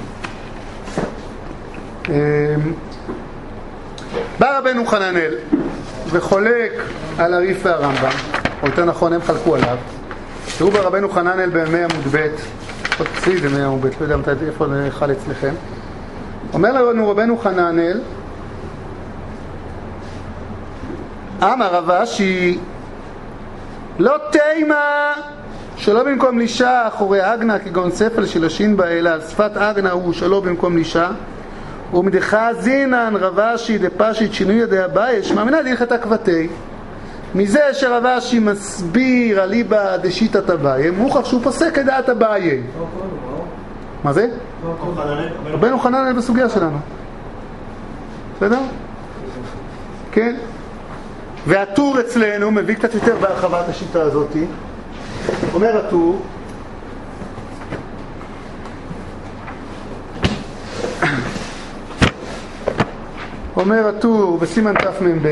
בא רבנו חננאל וחולק על הריף והרמב"ם, או יותר נכון הם חלקו עליו. תראו ברבנו חננאל בימי עמוד ב', עוד צי זה בימי עמוד ב', לא יודע מתי איפה זה חל אצלכם. אומר לנו רבנו חננאל, אמר רב אשי, לא תימה שלא במקום לישה אחורי אגנה כגון ספל שלשין בה, אלא על שפת אגנה הוא שלא במקום לישה, ומדחה זינן רב אשי דפשית שינוי ידי הבייש, מאמינה דהלכת עקבתי. מזה שרב אשי מסביר אליבא דשיטת אביי, מוכח שהוא פוסק כדעת אביי. מה זה? רבנו חננאל בסוגיה שלנו. בסדר? כן? והטור אצלנו מביא קצת יותר בהרחבת השיטה הזאת. אומר הטור, אומר הטור בסימן תמ"ב,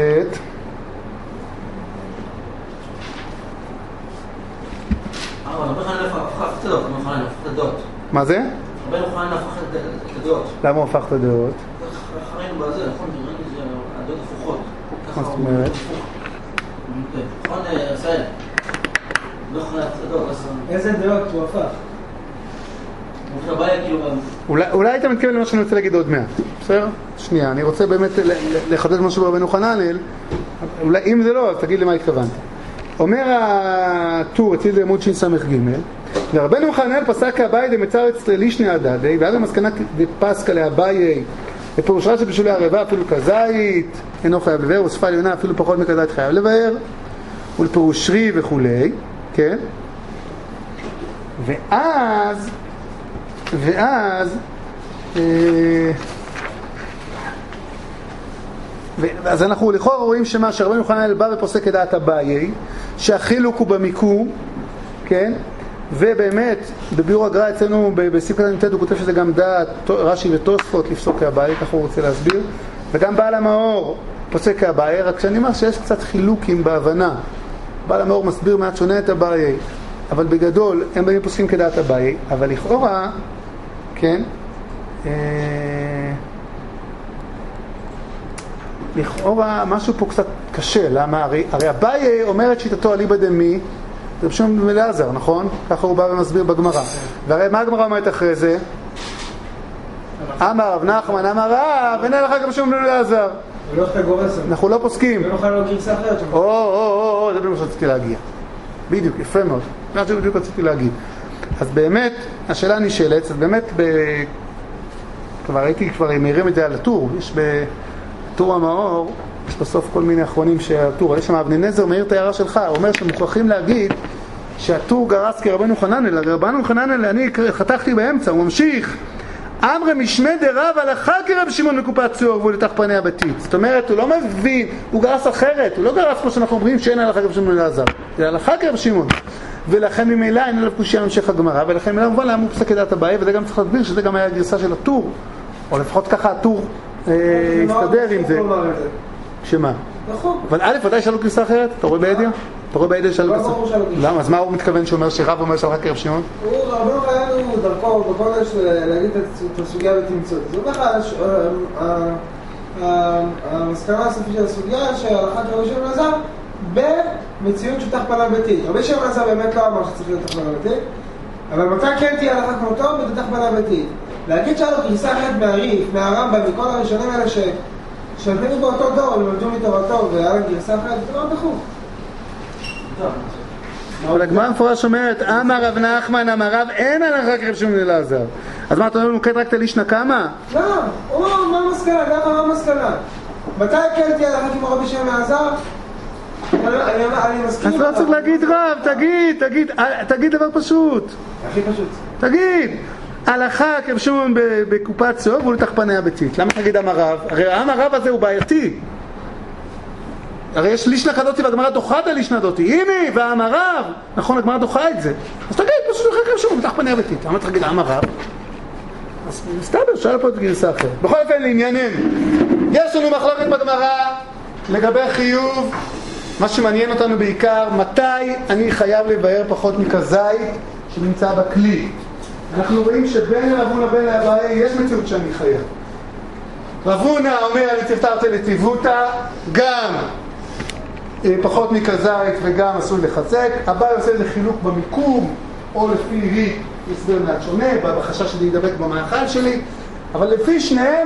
מה זה? רבנו חננאל הפך את הדעות. למה הוא הפך את הדעות? ראינו בזה, נכון? ראינו שהדעות הפוכות. מה זאת אומרת? נכון, עשאל. לא חננאל הפך את הדעות. איזה דעות הוא הפך? אולי היית מתכוון למה שאני רוצה להגיד עוד מעט. בסדר? שנייה, אני רוצה באמת לחדד משהו ברבנו חננאל. אולי אם זה לא, אז תגיד לי מה התכוונתי. אומר הטור, אצלי זה עמוד שס"ג, ורבנו חננאל פסק אביי דמצר אצל לישנא הדדי, ואז המסקנה דפסקא לאביי, בפירוש רש"י בשולי ערבה אפילו כזית אינו חייב לבאר, וסופה עליונה אפילו פחות מכזית חייב לבאר, ולפירוש רי וכולי, כן? ואז, ואז, אה, אז אנחנו לכאורה רואים שמה שרבנו חננאל בא ופוסק כדעת אביי, שהחילוק הוא במיקום, כן? ובאמת בביאור הגר"א אצלנו בספר קט"ט הוא כותב שזה גם דעת רש"י ותוספות לפסוק כאביי, ככה הוא רוצה להסביר, וגם בעל המאור פוסק כאביי, רק שאני אומר שיש קצת חילוקים בהבנה. בעל המאור מסביר מעט שונה את אביי, אבל בגדול הם באים פוסקים כדעת אביי, אבל לכאורה, כן, אה, לכאורה משהו פה קצת קשה, למה? הרי, הרי אביי אומרת שיטתו אליבא דמי, רב שמעון בן אלעזר, נכון? ככה הוא בא ומסביר בגמרא. והרי מה הגמרא אומרת אחרי זה? אמר רב נחמן, אמר רב, אין לך רב שמעון בן אלעזר. ולא איך אתה גורס? אנחנו לא פוסקים. ולא לא גרסה אחרת. או, או, או, זה בדיוק שרציתי להגיע. בדיוק, יפה מאוד. זה בדיוק רציתי להגיד. אז באמת, השאלה נשאלת, אז באמת, ב... כבר הייתי כבר מרים את זה על הטור, יש בטור המאור, יש בסוף כל מיני אחרונים שהטור, יש שם אבני נזר מאיר את ההערה שלך, הוא אומר שמוכרחים להגיד שהטור גרס כרבנו חננאל, הרי רבנו חננאל, אני חתכתי באמצע, הוא ממשיך, אמרי משמי דרב הלכה כרב שמעון מקופת צוהר והוא לתח פני הבתית. זאת אומרת, הוא לא מבין, הוא גרס אחרת, הוא לא גרס כמו שאנחנו אומרים שאין הלכה כרב שמעון אלעזר, זה הלכה כרב שמעון. ולכן ממילא אין עליו קושיה המשך הגמרא, ולכן ממילא מובן למה הוא פסק כדעת אביי, וזה גם צריך להסביר שזה גם היה הגרסה של הטור, או לפחות ככה הטור הסתדר עם זה. שמה? נכון. אבל א', ודאי שאלו גרסה אחרת? אתה רואה בידיה? אתה רואה בידיה שאלו גרסה? למה? אז מה הוא מתכוון שאומר שרב אומר שהלכה כרב שמעון? הוא רבנו חיינו דרכו בקודש להגיד את הסוגיה בתמצות. זאת אומרת, המסקנה הסופית של הסוגיה שהלכה כרב שמעון אלעזר במציאות שטח פנה ביתית. רבי שמעון אלעזר באמת לא אמר שצריך להיות תח פנה ביתית, אבל מתי כן תהיה הלכה כמותו בתח פנה ביתית. להגיד שהיה לו גרסה אחרת מהריף, מהרמב"ם, מכל הראשונים האלה ש... שנתנו באותו דור, הם למדו מתורתו והיה להם גרסה אחרת, זה לא דחוף. אבל הגמרא המפורש אומרת, אמר רב נחמן, אמר רב, אין הלכה כרב שמעון אלעזר. אז מה, אתה אומר, נוקט רק את הלישנא כמה? לא, הוא אומר, מה המסקנה? גם מה המסקנה? מתי כן תהיה הלכה כמו רבי שמעון אלעזר? אני מסכים. אז לא צריך להגיד רב, תגיד, תגיד, תגיד דבר פשוט. הכי פשוט. תגיד. הלכה כרב שמעון בקופת צוהר והוא לתח פני הביתית. למה תגיד אמר רב? הרי אמר רב הזה הוא בעייתי. הרי יש לישנא כזאתי והגמרא דוחה את הלישנא דותי. הנה, ואמר רב. נכון, הגמרא דוחה את זה. אז תגיד, פשוט הלכה כרב שמעון בתח פני הביתית. למה תגיד אמר רב? אז מסתבר, שאלה פה את גרסה אחרת. בכל אופן, לענייננו. יש לנו מחלוקת בגמרא לגבי חיוב. מה שמעניין אותנו בעיקר, מתי אני חייב לבאר פחות מכזית שנמצא בכלי. אנחנו רואים שבין רב הונא בין אביי יש מציאות שאני חייב. רב הונא אומר, אני תפתרתי לטיבותא, גם אה, פחות מכזית וגם עשוי לחזק. אביי עושה איזה חילוק במיקום, או לפי רי, הסבר מעט שונה, בחשש שלי ידבק במאכל שלי, אבל לפי שניהם,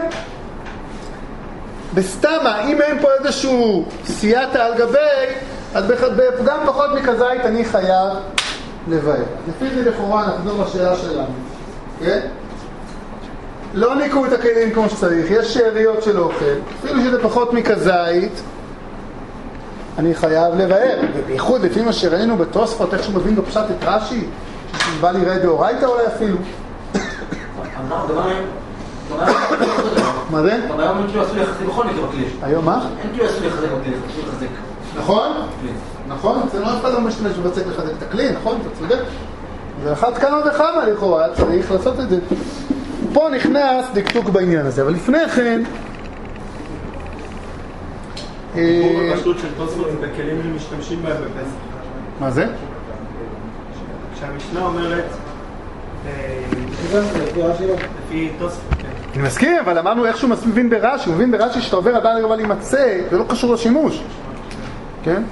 בסתמה, אם אין פה איזשהו סייעתא על גבי, אז גם פחות מכזית אני חייב לבאר. לפי זה לכאורה נחזור לשאלה שלנו, כן? לא ניקו את הכלים כמו שצריך, יש שאריות של אוכל, אפילו שזה פחות מכזית, אני חייב לבאר. ובייחוד לפי מה שראינו בתוספות, איך שהוא מבין בפשט את רש"י, שבא ליראה דאורייתא אולי אפילו. מה זה? אבל היום אין כאילו עשוי לחזק בכל מקרה בכלי. היום מה? אין כאילו עשוי לחזק בכלי, עשוי לחזק. נכון? נכון, אצלנו אף אחד לא משתמש ובצק לחזק את הכלי, נכון? אתה צודק. ואחת כמה וכמה לכאורה, צריך לעשות את זה. פה נכנס דקדוק בעניין הזה, אבל לפני כן... פה בפשטות של תוספות זה בכלים שמשתמשים בהם בפסח. מה זה? כשהמשנה אומרת... לפי תוספות. אני מסכים, אבל אמרנו איך שהוא מבין ברש"י, הוא מבין ברש"י שאתה עובר עדיין לרבה להימצא, זה לא קשור לשימוש. כן?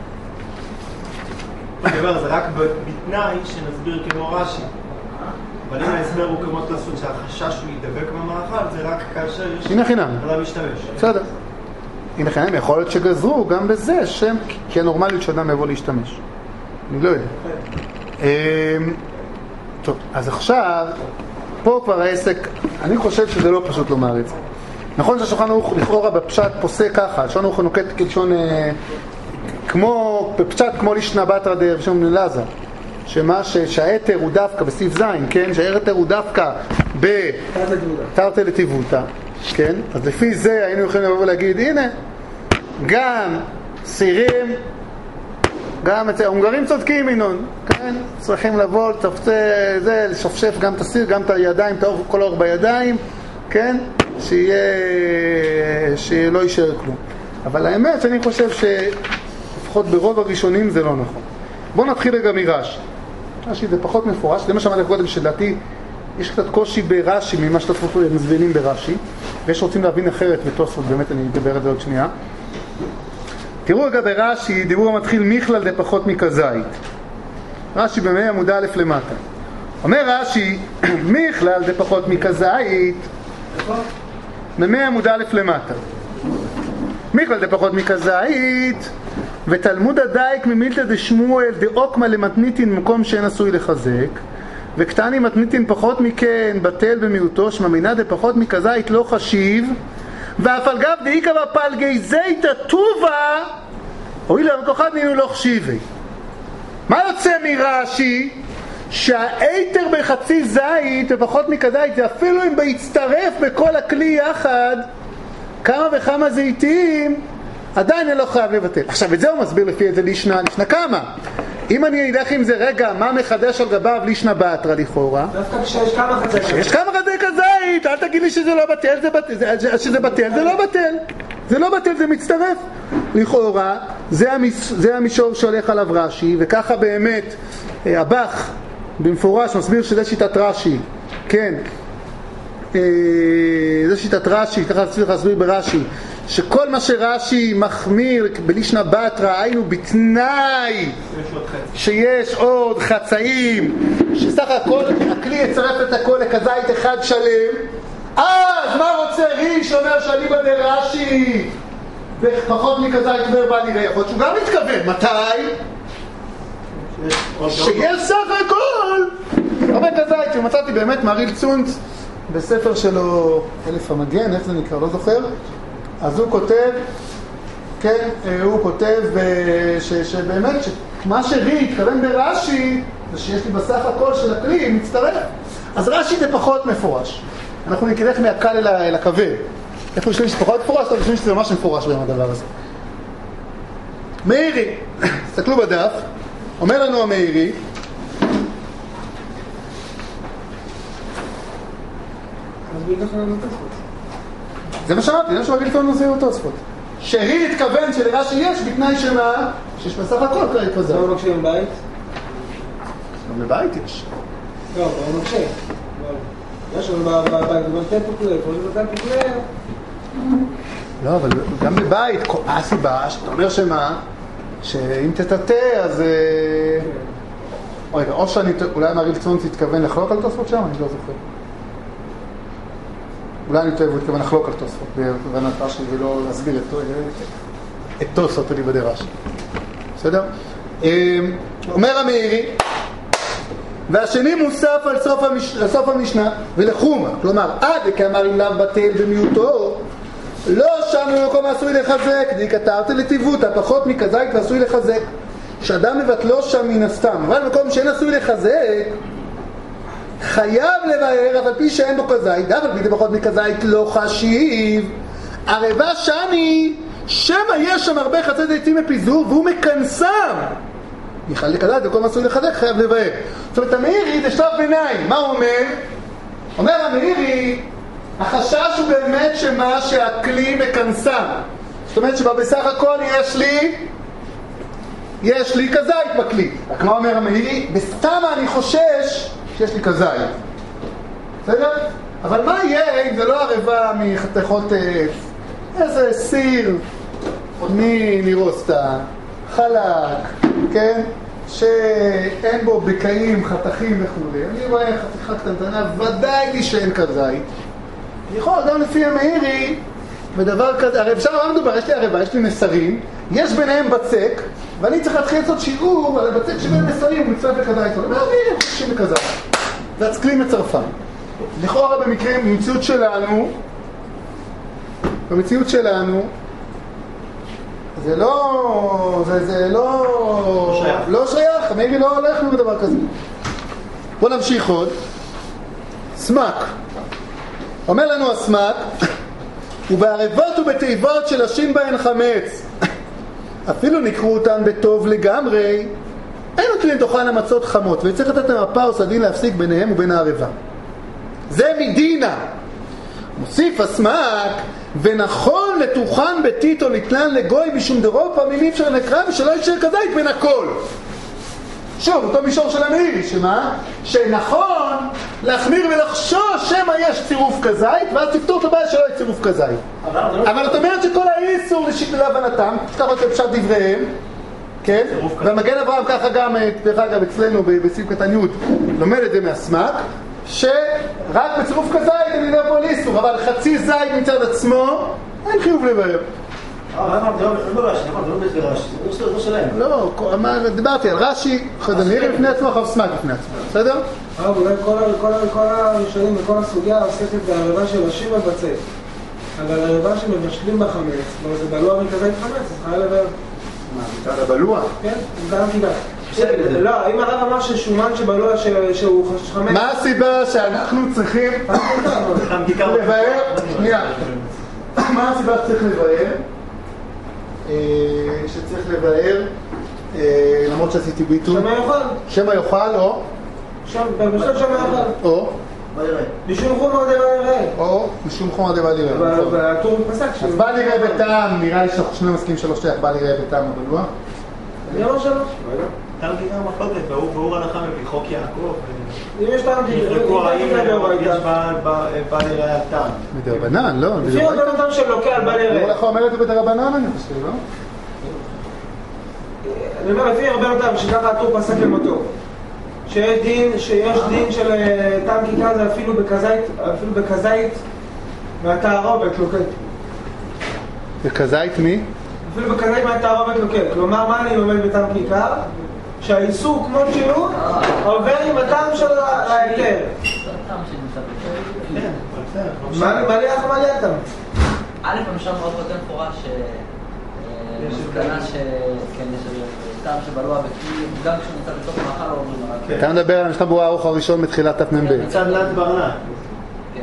אני אומר, זה רק בתנאי שנסביר כמו רש"י. אבל אם ההסבר הוא כמו תוספות שהחשש הוא ידבק במאכל, זה רק כאשר יש... הנה חינם. לא משתמש. בסדר. הנה לכן, יכול להיות שגזרו גם בזה, שם, כי הנורמליות שאדם יבוא להשתמש. אני לא יודע. טוב, אז עכשיו, פה כבר העסק, אני חושב שזה לא פשוט לומר את זה. נכון שהשולחן ערוך לכאורה בפשט פוסק ככה, השולחן ערוך נוקט כלשון, כמו, בפשט כמו לישנא בתרא דרבי בן אלעזר, שמה שהיתר הוא דווקא בסעיף זין, כן? שהיתר הוא דווקא בתרתי לטיבותא, כן? אז לפי זה היינו יכולים לבוא ולהגיד, הנה, גם סירים, גם את ההונגרים צודקים, ינון, כן? צריכים לבוא, לצפצה, זה, לשפשף גם את הסיר, גם את הידיים, את האור, כל האור בידיים, כן? שיהיה, שלא יישאר כלום. אבל האמת שאני חושב שלפחות ברוב הראשונים זה לא נכון. בואו נתחיל רגע מרש"י. רש"י זה פחות מפורש, זה מה שאמרתי קודם, שלדעתי יש קצת קושי ברש"י ממה שאתם מזמינים ברש"י, ויש רוצים להבין אחרת בתוספות, באמת אני אדבר את זה עוד שנייה. תראו רגע ברש"י, דיבור המתחיל מכלל זה פחות מכזית. רש"י במאה עמוד א' למטה. אומר רש"י, מכלל זה פחות מכזית, במאה עמוד א' למטה. מכלל זה פחות מכזית, ותלמוד הדייק ממילתא דשמואל דאוקמה למתניתין במקום שאין עשוי לחזק, וקטני מתניתין פחות מכן בטל במיעוטו, שממינה דפחות מכזית לא חשיב, ואף על גב דאיקה בפלגי זיתא טובה, הואיל וכוחד נהיינו לא חשיבי. מה יוצא מרש"י? שהאיתר בחצי זית ופחות מכזית, זה אפילו אם בהצטרף בכל הכלי יחד, כמה וכמה זיתים, עדיין אני לא חייב לבטל. עכשיו, את זה הוא מסביר לפי איזה לישנא, לישנא כמה. אם אני אלך עם זה רגע, מה מחדש על גביו לישנא בתרא לכאורה? דווקא כשיש כמה חצי כזית. יש כמה חצי כזית, אל תגיד לי שזה לא בטל, זה בטל, שזה בטל, זה לא בטל. זה לא בטל, זה מצטרף. לכאורה, זה, המש, זה המישור שהולך עליו רש"י, וככה באמת, הבח במפורש מסביר שזה שיטת רש"י. כן. זה שיטת רש"י, ככה צריך להסביר ברש"י. שכל מה שרש"י מחמיר בלישנא בתרא, היינו בתנאי שיש עוד חצאים, שסך הכל הכלי יצרף את הכל לכזית אחד שלם, אז מה רוצה ריש אומר שאני בנה רש"י ופחות מכזית אומר בא נראה, יכול להיות שהוא גם מתכוון, מתי? שיש סך הכל הרבה כזית. ומצאתי באמת מעריל צונץ בספר שלו אלף המגן, איך זה נקרא, לא זוכר, אז הוא כותב, כן, הוא כותב ש, שבאמת מה שרי התכוון ברש"י זה שיש לי בסך הכל של הכלי מצטרף. אז רש"י זה פחות מפורש, אנחנו נקרח מהקל אל, אל הכבד. איפה יש לי פחות מפורש, אבל חושבים שזה ממש מפורש בהם הדבר הזה. מאירי, תסתכלו בדף, אומר לנו המאירי, זה מה שאמרתי, זה מה שמגיל לנו זה אותו ספות. שהיא התכוון שלרש"י יש בתנאי שמה, שיש בסך הכל כלי כזה. לא מקשיב בבית? גם בבית יש. לא, לא מקשיב. יש לנו בבית, זה בלתי פוקלר, פועלים בלתי פוקלר. לא, אבל גם בבית, הסיבה שאתה אומר שמה, שאם תטטה אז... רגע, או שאני, אולי מריל צונץ התכוון לחלוק על תוספות שם, אני לא זוכר. אולי אני טועה, הוא התכוון לחלוק על תוספות בכוונת רש"י ולא להסביר את תוספות אליבדי רש"י. בסדר? אומר המאירי, והשני מוסף על סוף, המש... על סוף המשנה ולחומה, כלומר עד כאמר אם לאו בטל במיעוטו, לא שם במקום עשוי לחזק, די כתרתי לטיבותא פחות מכזית ועשוי לחזק, שאדם מבטלו שם מן הסתם, אבל במקום שאין עשוי לחזק חייב לבאר, אבל פי שאין בו כזית, אבל פי פחות מכזית לא חשיב. ערבה שני שמה יש שם הרבה חצי זיתים מפיזור והוא מכנסם, יחל לכזית וכל מה עשוי לחזק חייב לבאר. זאת אומרת, המאירי זה שלב ביניים. מה הוא אומר? אומר המאירי, החשש הוא באמת שמה שהכלי מכנסם, זאת אומרת שבסך הכל יש לי יש לי כזית בכלי. רק מה אומר המאירי? בסתם אני חושש שיש לי כזית. בסדר? אבל מה יהיה אם זה לא ערבה מחתיכות עץ? איזה סיר מנירוסטה, חלק, כן? שאין בו בקעים, חתכים וכו'. אני רואה חתיכה קטנטנה, ודאי לי שאין כזית. יכול גם לפי המאירי ודבר כזה, הרי אפשר למה מדובר, יש לי ערבה, יש לי נסרים, יש ביניהם בצק, ואני צריך להתחיל לעשות שיעור על הבצק שבין נסרים, הוא מצטרף לכזית, הוא אומר, אני חושב לכזית. והצקלים מצרפם. לכאורה במקרים, במציאות שלנו, במציאות שלנו, זה לא, זה, זה לא, לא שייך. לא שייך, מייבי לא הולך לנו בדבר כזה. בוא נמשיך עוד. סמק. אומר לנו הסמק, ובערבות ובתיבות של השין בהן חמץ, אפילו נקראו אותן בטוב לגמרי, אין נותנים תוכן המצות חמות, וצריך לתת להם הפרס הדין להפסיק ביניהם ובין הערבה. זה מדינה. מוסיף הסמק, ונכון לתוכן בתית או נתלן לגוי משום דרוב פעמים אי אפשר נקרא ושלא יישאר כזית בין הכל. שוב, אותו מישור של המאירי, שמה? שנכון להחמיר ולחשוש שמה יש צירוף כזית, ואז תפתור את הבעיה שלא יש צירוף כזית. אבל את אומרת שכל האיסור להבנתם, ככה שאפשר דבריהם, כן? והמגן אברהם ככה גם, דרך אגב, אצלנו בסעיף קטן י' לומד את זה מהסמק, שרק בצירוף כזית אני לא פה לאיסור, אבל חצי זית מצד עצמו, אין חיוב לבאר. לא, דיברתי על רש"י, חדמיר לפני עצמו, אחר סמק לפני עצמו, בסדר? אולי כל הראשונים וכל הסוגיה עוסקת בערבה של השיב בצק, אבל הערבה שמבשלים בחמץ, זה בלוע מכזית חמץ, אז חייב לבאר. מה, מצד הבלוע? כן, גם כדאי. לא, אם הרב אמר ששומן שבלוע שהוא חמץ... מה הסיבה שאנחנו צריכים לבאר? שנייה. מה הסיבה שצריך לבאר? שצריך לבאר, למרות שעשיתי ביטול. שמה יאכל. שמה יאכל, או? בשביל שמה יאכל. או? משום חומר דבר יראה. או, משום חומר דבר יראה. והטור מתפסק. אז בא ליראה בטעם, נראה לי שאנחנו שני מסכים שלוש שייך, בא ליראה בטעם הבלוע. אני אמר שלוש. טעם גיגר מחלוקת, והוא הלכה מפלחוק יעקב. אם יש טעם גיגר, האם יש בא ליראה על טעם. מדרבנן, לא. לפי אותו נתם של לוקה על בא ליראה. הוא לך אומר את זה בדרבנן, אני חושב, לא? אני אומר, לפי הרבה נתם שככה הטור פסק למותו. שיש דין, שיש דין של טעם כיכר זה אפילו בכזית, אפילו בכזית מהתערובת לוקה. בכזית מי? אפילו בכזית מהתערובת לוקה. כלומר, מה אני לומד בטעם כיכר? שהאיסור כמו שהוא עובר עם הטעם של ההיתר. מה לי אחר מה לי הטעם? א', המשל מאוד יותר מפורש מסקנה שכן יש טעם שבלוע וכי גם כשנמצא בתוך מאכל לא אומרים רק... אתה מדבר על המשנה ברורה הארוך הראשון בתחילת תפנ"ב. מצד לד ברנק. כן.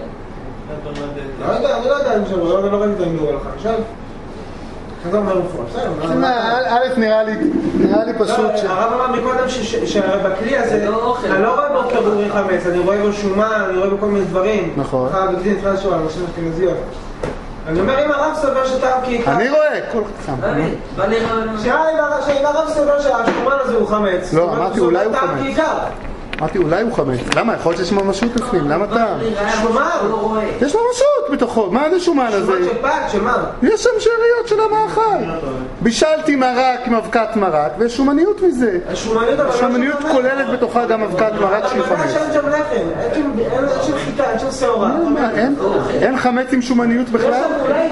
לא יודע, אני לא יודע אם שבו, לא ראיתי את האמור לך. עכשיו, חזר אומר מפורש. א', נראה לי, נראה לי פשוט ש... הרב אמר מקודם שבכלי הזה, אני לא רואה בו כדורי חמץ, אני רואה בו שומן, אני רואה בו כל מיני דברים. נכון. אחר בכלי נתחיל שואל, אנשים אשכנזיות. אני אומר, אם הרב סובר שטעם כיכר... אני רואה, כל חצם. בא לי שאם הרב סובר שהשומן הזה הוא חמץ, לא, אמרתי אולי הוא טעם חמץ. כיכר. אמרתי אולי הוא חמץ. למה? יכול להיות שיש ממשות בפנים, למה טעם? שומן! יש ממשות בתוכו, מה זה שומן הזה? שומן של פת, של מה? יש שם שאריות של המאכל. בישלתי מרק עם אבקת מרק, ויש שומניות מזה. השומניות אבל לא השומניות כוללת בתוכה גם אבקת מרק שהיא אבל חמץ. אין שם לחם, אין שם חיטה, אין שם שעורה. אין חמץ עם שומניות בכלל? יש שם אולי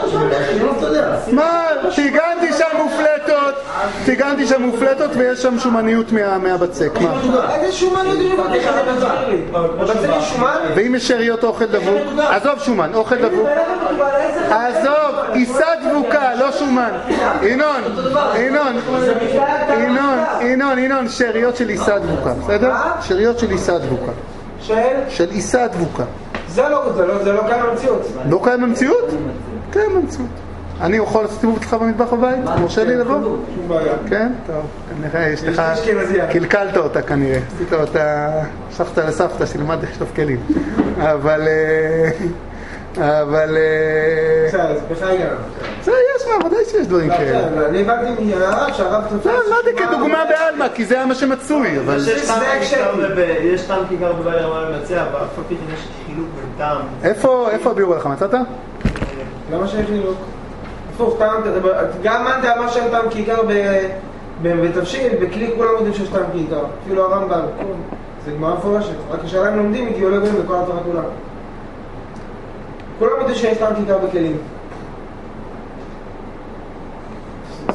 טעם. מה? טיגנתי שם מופלטות, טיגנתי שם מופלטות ויש שם שומניות מהבצק, מה? איזה שומניות יש לך? איך אתה מסביר לי? בבצק יש שומן? ואם יש שאריות אוכל דבוק? עזוב שומן, אוכל דבוק. עזוב, עיסה דבוקה, לא שומן. ינון, ינון, ינון, ינון, ינון, שאריות של עיסה דבוקה, בסדר? שאריות של עיסה דבוקה. של? של עיסה דבוקה. זה לא, זה לא קיים במציאות. לא קיים במציאות? קיים במציאות. אני אוכל לעשות סיבוב אצלך במטבח בבית? מורשה לי לבוא? שום בעיה. כן? טוב. כנראה יש לך... אשכנזייה. קלקלת אותה כנראה. עשית אותה... שכת לסבתא שלמד לשטוף כלים. אבל... אבל... בסדר, זה בכלל גם. זה יש מה, ודאי שיש דברים כאלה. אני הבנתי מהרב שהרב תופס... לא, אמרתי כדוגמה בעלמא, כי זה היה מה שמצוי, אבל... יש טעם כיכר בבעיה למה לנצח, ואף על פי כן יש חילוק בין טעם. איפה הביאור לך? מצאת? למה שיש חילוק? הפוך, טעם... גם מנדה אמר שאין טעם כיכר בתבשיל, בכלי כולם יודעים שיש טעם כיכר. אפילו הרמב"ם, זה גמרא מפורשת. רק השאלה הם לומדים אידיאולוגים בכל התורה כולם. כולם יודעים שיש טעם כיכר בכלים.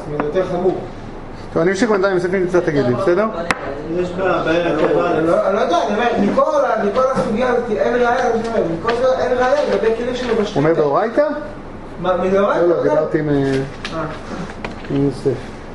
זה יותר חמור. טוב, אני אמשיך בינתיים, מספרים קצת תגידי, בסדר? יש בעיה, בעיה, אני לא יודע, אני אומר, מכל הסוגיה הזאת אין ראייה, מכל זה אין ראייה לגבי כלים שלו בשליטה. אומר באורייתא? מה, מדאורייתא? לא, לא, דיברתי עם יוסף.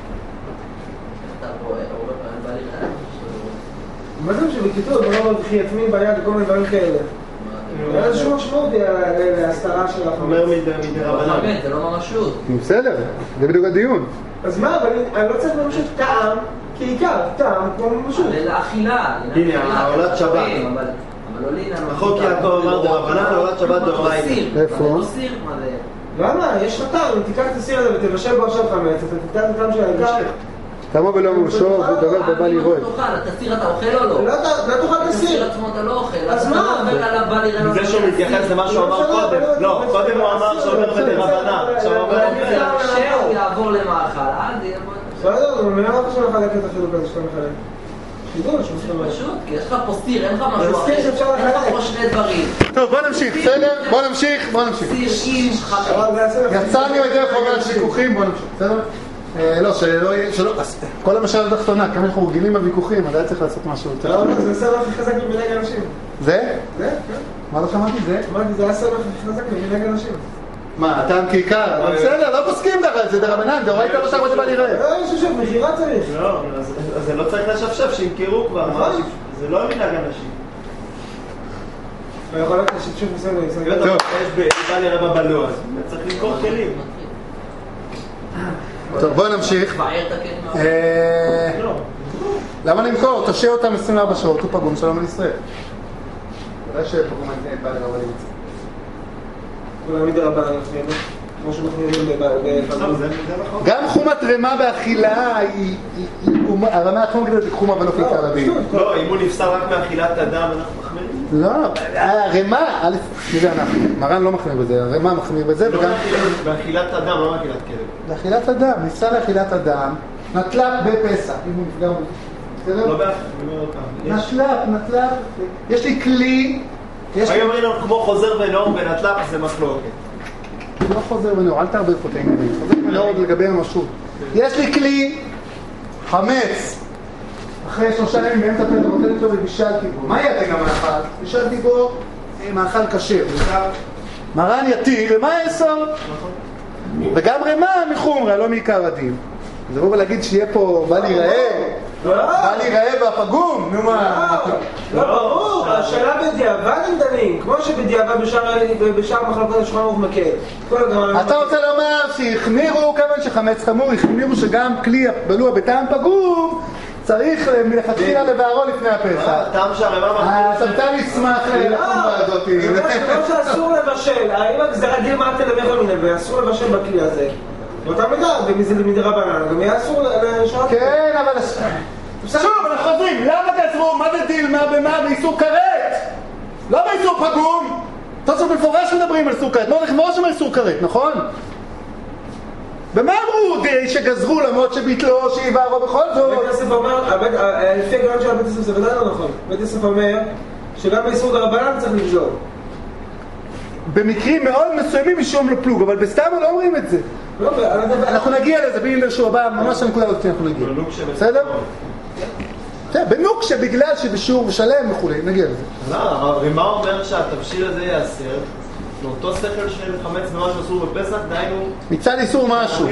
מה זה שבכיתות, לא וכי יתמין ביד וכל מיני דברים כאלה. אין איזשהו משמעות להסתרה של החמץ. אומר מדי רבנן. זה לא ממשות. בסדר, זה בדיוק הדיון. אז מה, אבל אני לא צריך ממשות טעם, כעיקר, טעם כמו ממשות. לאכילה. הנה, העולת שבת. אבל לא לינה. החוק יעקב אמר דרבנן, העולת שבת דאורייתא. איפה? סיר, מה זה? למה? יש לך טעם, אם תיקח את הסיר הזה ותבשל בו עכשיו חמץ, אתה תקטע את הטעם של העיקר. תמו ולא מאושו ודבר בבא לירוי. את הסיר אתה אוכל או לא? לא תאכל את את הסיר הסיר. עצמו אתה לא אוכל. אז מה? זה שהוא מתייחס למה שהוא אמר קודם. לא, קודם הוא אמר שאומר בדרבנן. עכשיו הוא אומר שהוא יעבור למאכל. בסדר, אבל מי אמרת שלא לחלק את החילוק הזה שאתה מחלק? חידוש, מה שאתה אומר. פשוט, כי יש לך פה סיר, אין לך משהו אחר. זה סיר שאפשר אין לך לחלק. פה שני דברים. טוב, בוא נמשיך, בסדר? בוא נמשיך, בוא נמשיך. סיר עם חמץ. אבל זה יעשה לך- יצאנו את דרך חובת ויכוחים, בוא נמשיך, בסדר? אה, לא, שלא יהיה, שלא, אז כל המשל התחתונה, כמה אנחנו רגילים בוויכוחים, עדיין צריך לעשות משהו יותר. לא, לא, זה עשה לך חזק ממנהג אנשים. זה? זה? כן. מה לא שמעתי? זה? אמרתי, זה עשה לך חזק ממנהג אנשים. מה, הטעם כעיקר? אבל בסדר, לא פוסקים ככה, זה דרבנן, דאורייתא לא שם את זה בא נראה. לא, יש שוב, מחירה צריך. לא, אז אז זה לא צריך לשפשף, שימכרו כבר. מה, נכון. זה לא מנהג אנשים. הוא יכול להיות שוב בסדר, בסדר. טוב, יש בא נראה בבלו, אז צריך למכור כלים. טוב, בוא נמשיך. בער את הכלים. אה, לא. למה למכור? תשאיר אותם עשרים וארבע שעות, הוא פגום שלום על ישראל. ודאי שפגום אין בעל רבנים יצא. כולם מדי רבן אנחנו כמו שאנחנו יודעים בפגום. זה נכון. גם חומת רמה באכילה היא, היא- היא- הרמה אנחנו נגיד חומה ולא כעיקר רבים. לא, אם הוא נפסר רק מאכילת אדם, אנחנו מחמירים. לא, הרמה, א', מי זה אנחנו? מרן לא מחמיר בזה, הרמה מחמיר בזה לא וגם... מאכילת- מאכילת אדם, לא מאכילת כלב. לאכילת אדם, נפסל לאכילת אדם, נטל"פ בפסח, אם הוא נפגע בו. בסדר? לא באף, אני אומר אותם. יש- נטל"פ, נטל"פ, יש לי כלי, יש לי... היו אומרים לנו כמו חוזר ונאור ונטל"פ, זה מחלוקת. לא חוזר ונאור, אל תערבב פה את העניינים. חוזר ונאור לגבי המשות. יש לי כלי, חמץ, אחרי שלושה ימים באמצע פסח, נותן אותו ובישלתי בו. מה יהיה גם מאכל? בישלתי בו מאכל כשר. מרן יתיר, ומה יאסור? וגם רמה מחומרה, לא מעיקר הדין. זה בוא ולהגיד שיהיה פה, בא להיראה, בא להיראה בפגום, נו מה? לא, ברור, השאלה בדיעבד הם דנים, כמו שבדיעבד בשאר מחלקות השולחן ערוך מקל. אתה רוצה לומר שהחמירו, כיוון שחמץ חמור, החמירו שגם כלי בלוע בטעם פגום, צריך מלכתחילה לבערו לפני הפסח. הטעם שהרמה אז אתה נשמח לחומרה הזאת. זה כמו שאסור לבשל, האם הגזרת דין מה תלמד על מיני, ואסור לבשל בכלי הזה. באותה מידה, ומזה מדי רבנן, גם יהיה אסור לשעות. כן, אבל... שוב, אנחנו חוזרים, למה תעזרו? מה זה דיל? מה במה? באיסור כרת! לא באיסור פגום! תעשו במפורש מדברים על איסור כרת, לא נכנוע שם על איסור כרת, נכון? במה אמרו שגזרו למרות שביטלו, שיבערו בכל זאת? בית הספר אומר, לפי הגרעון של בית הספר זה ודאי לא נכון. בית הספר אומר שגם באיסור דרבנן צריך לגזור. במקרים מאוד מסוימים ישום לו פלוג, אבל בסתם לא אומרים את זה. אנחנו נגיע לזה, בלי לרשו הבא, ממש הנקודה הזאת אנחנו נגיע. בסדר? בנוקשה, בגלל שבשיעור שלם וכולי, נגיע לזה. לא, ומה אומר שהתבשיל הזה יאסר? לאותו שכל של חמץ ממש אסור בפסח, דהיינו... מצד איסור משהו.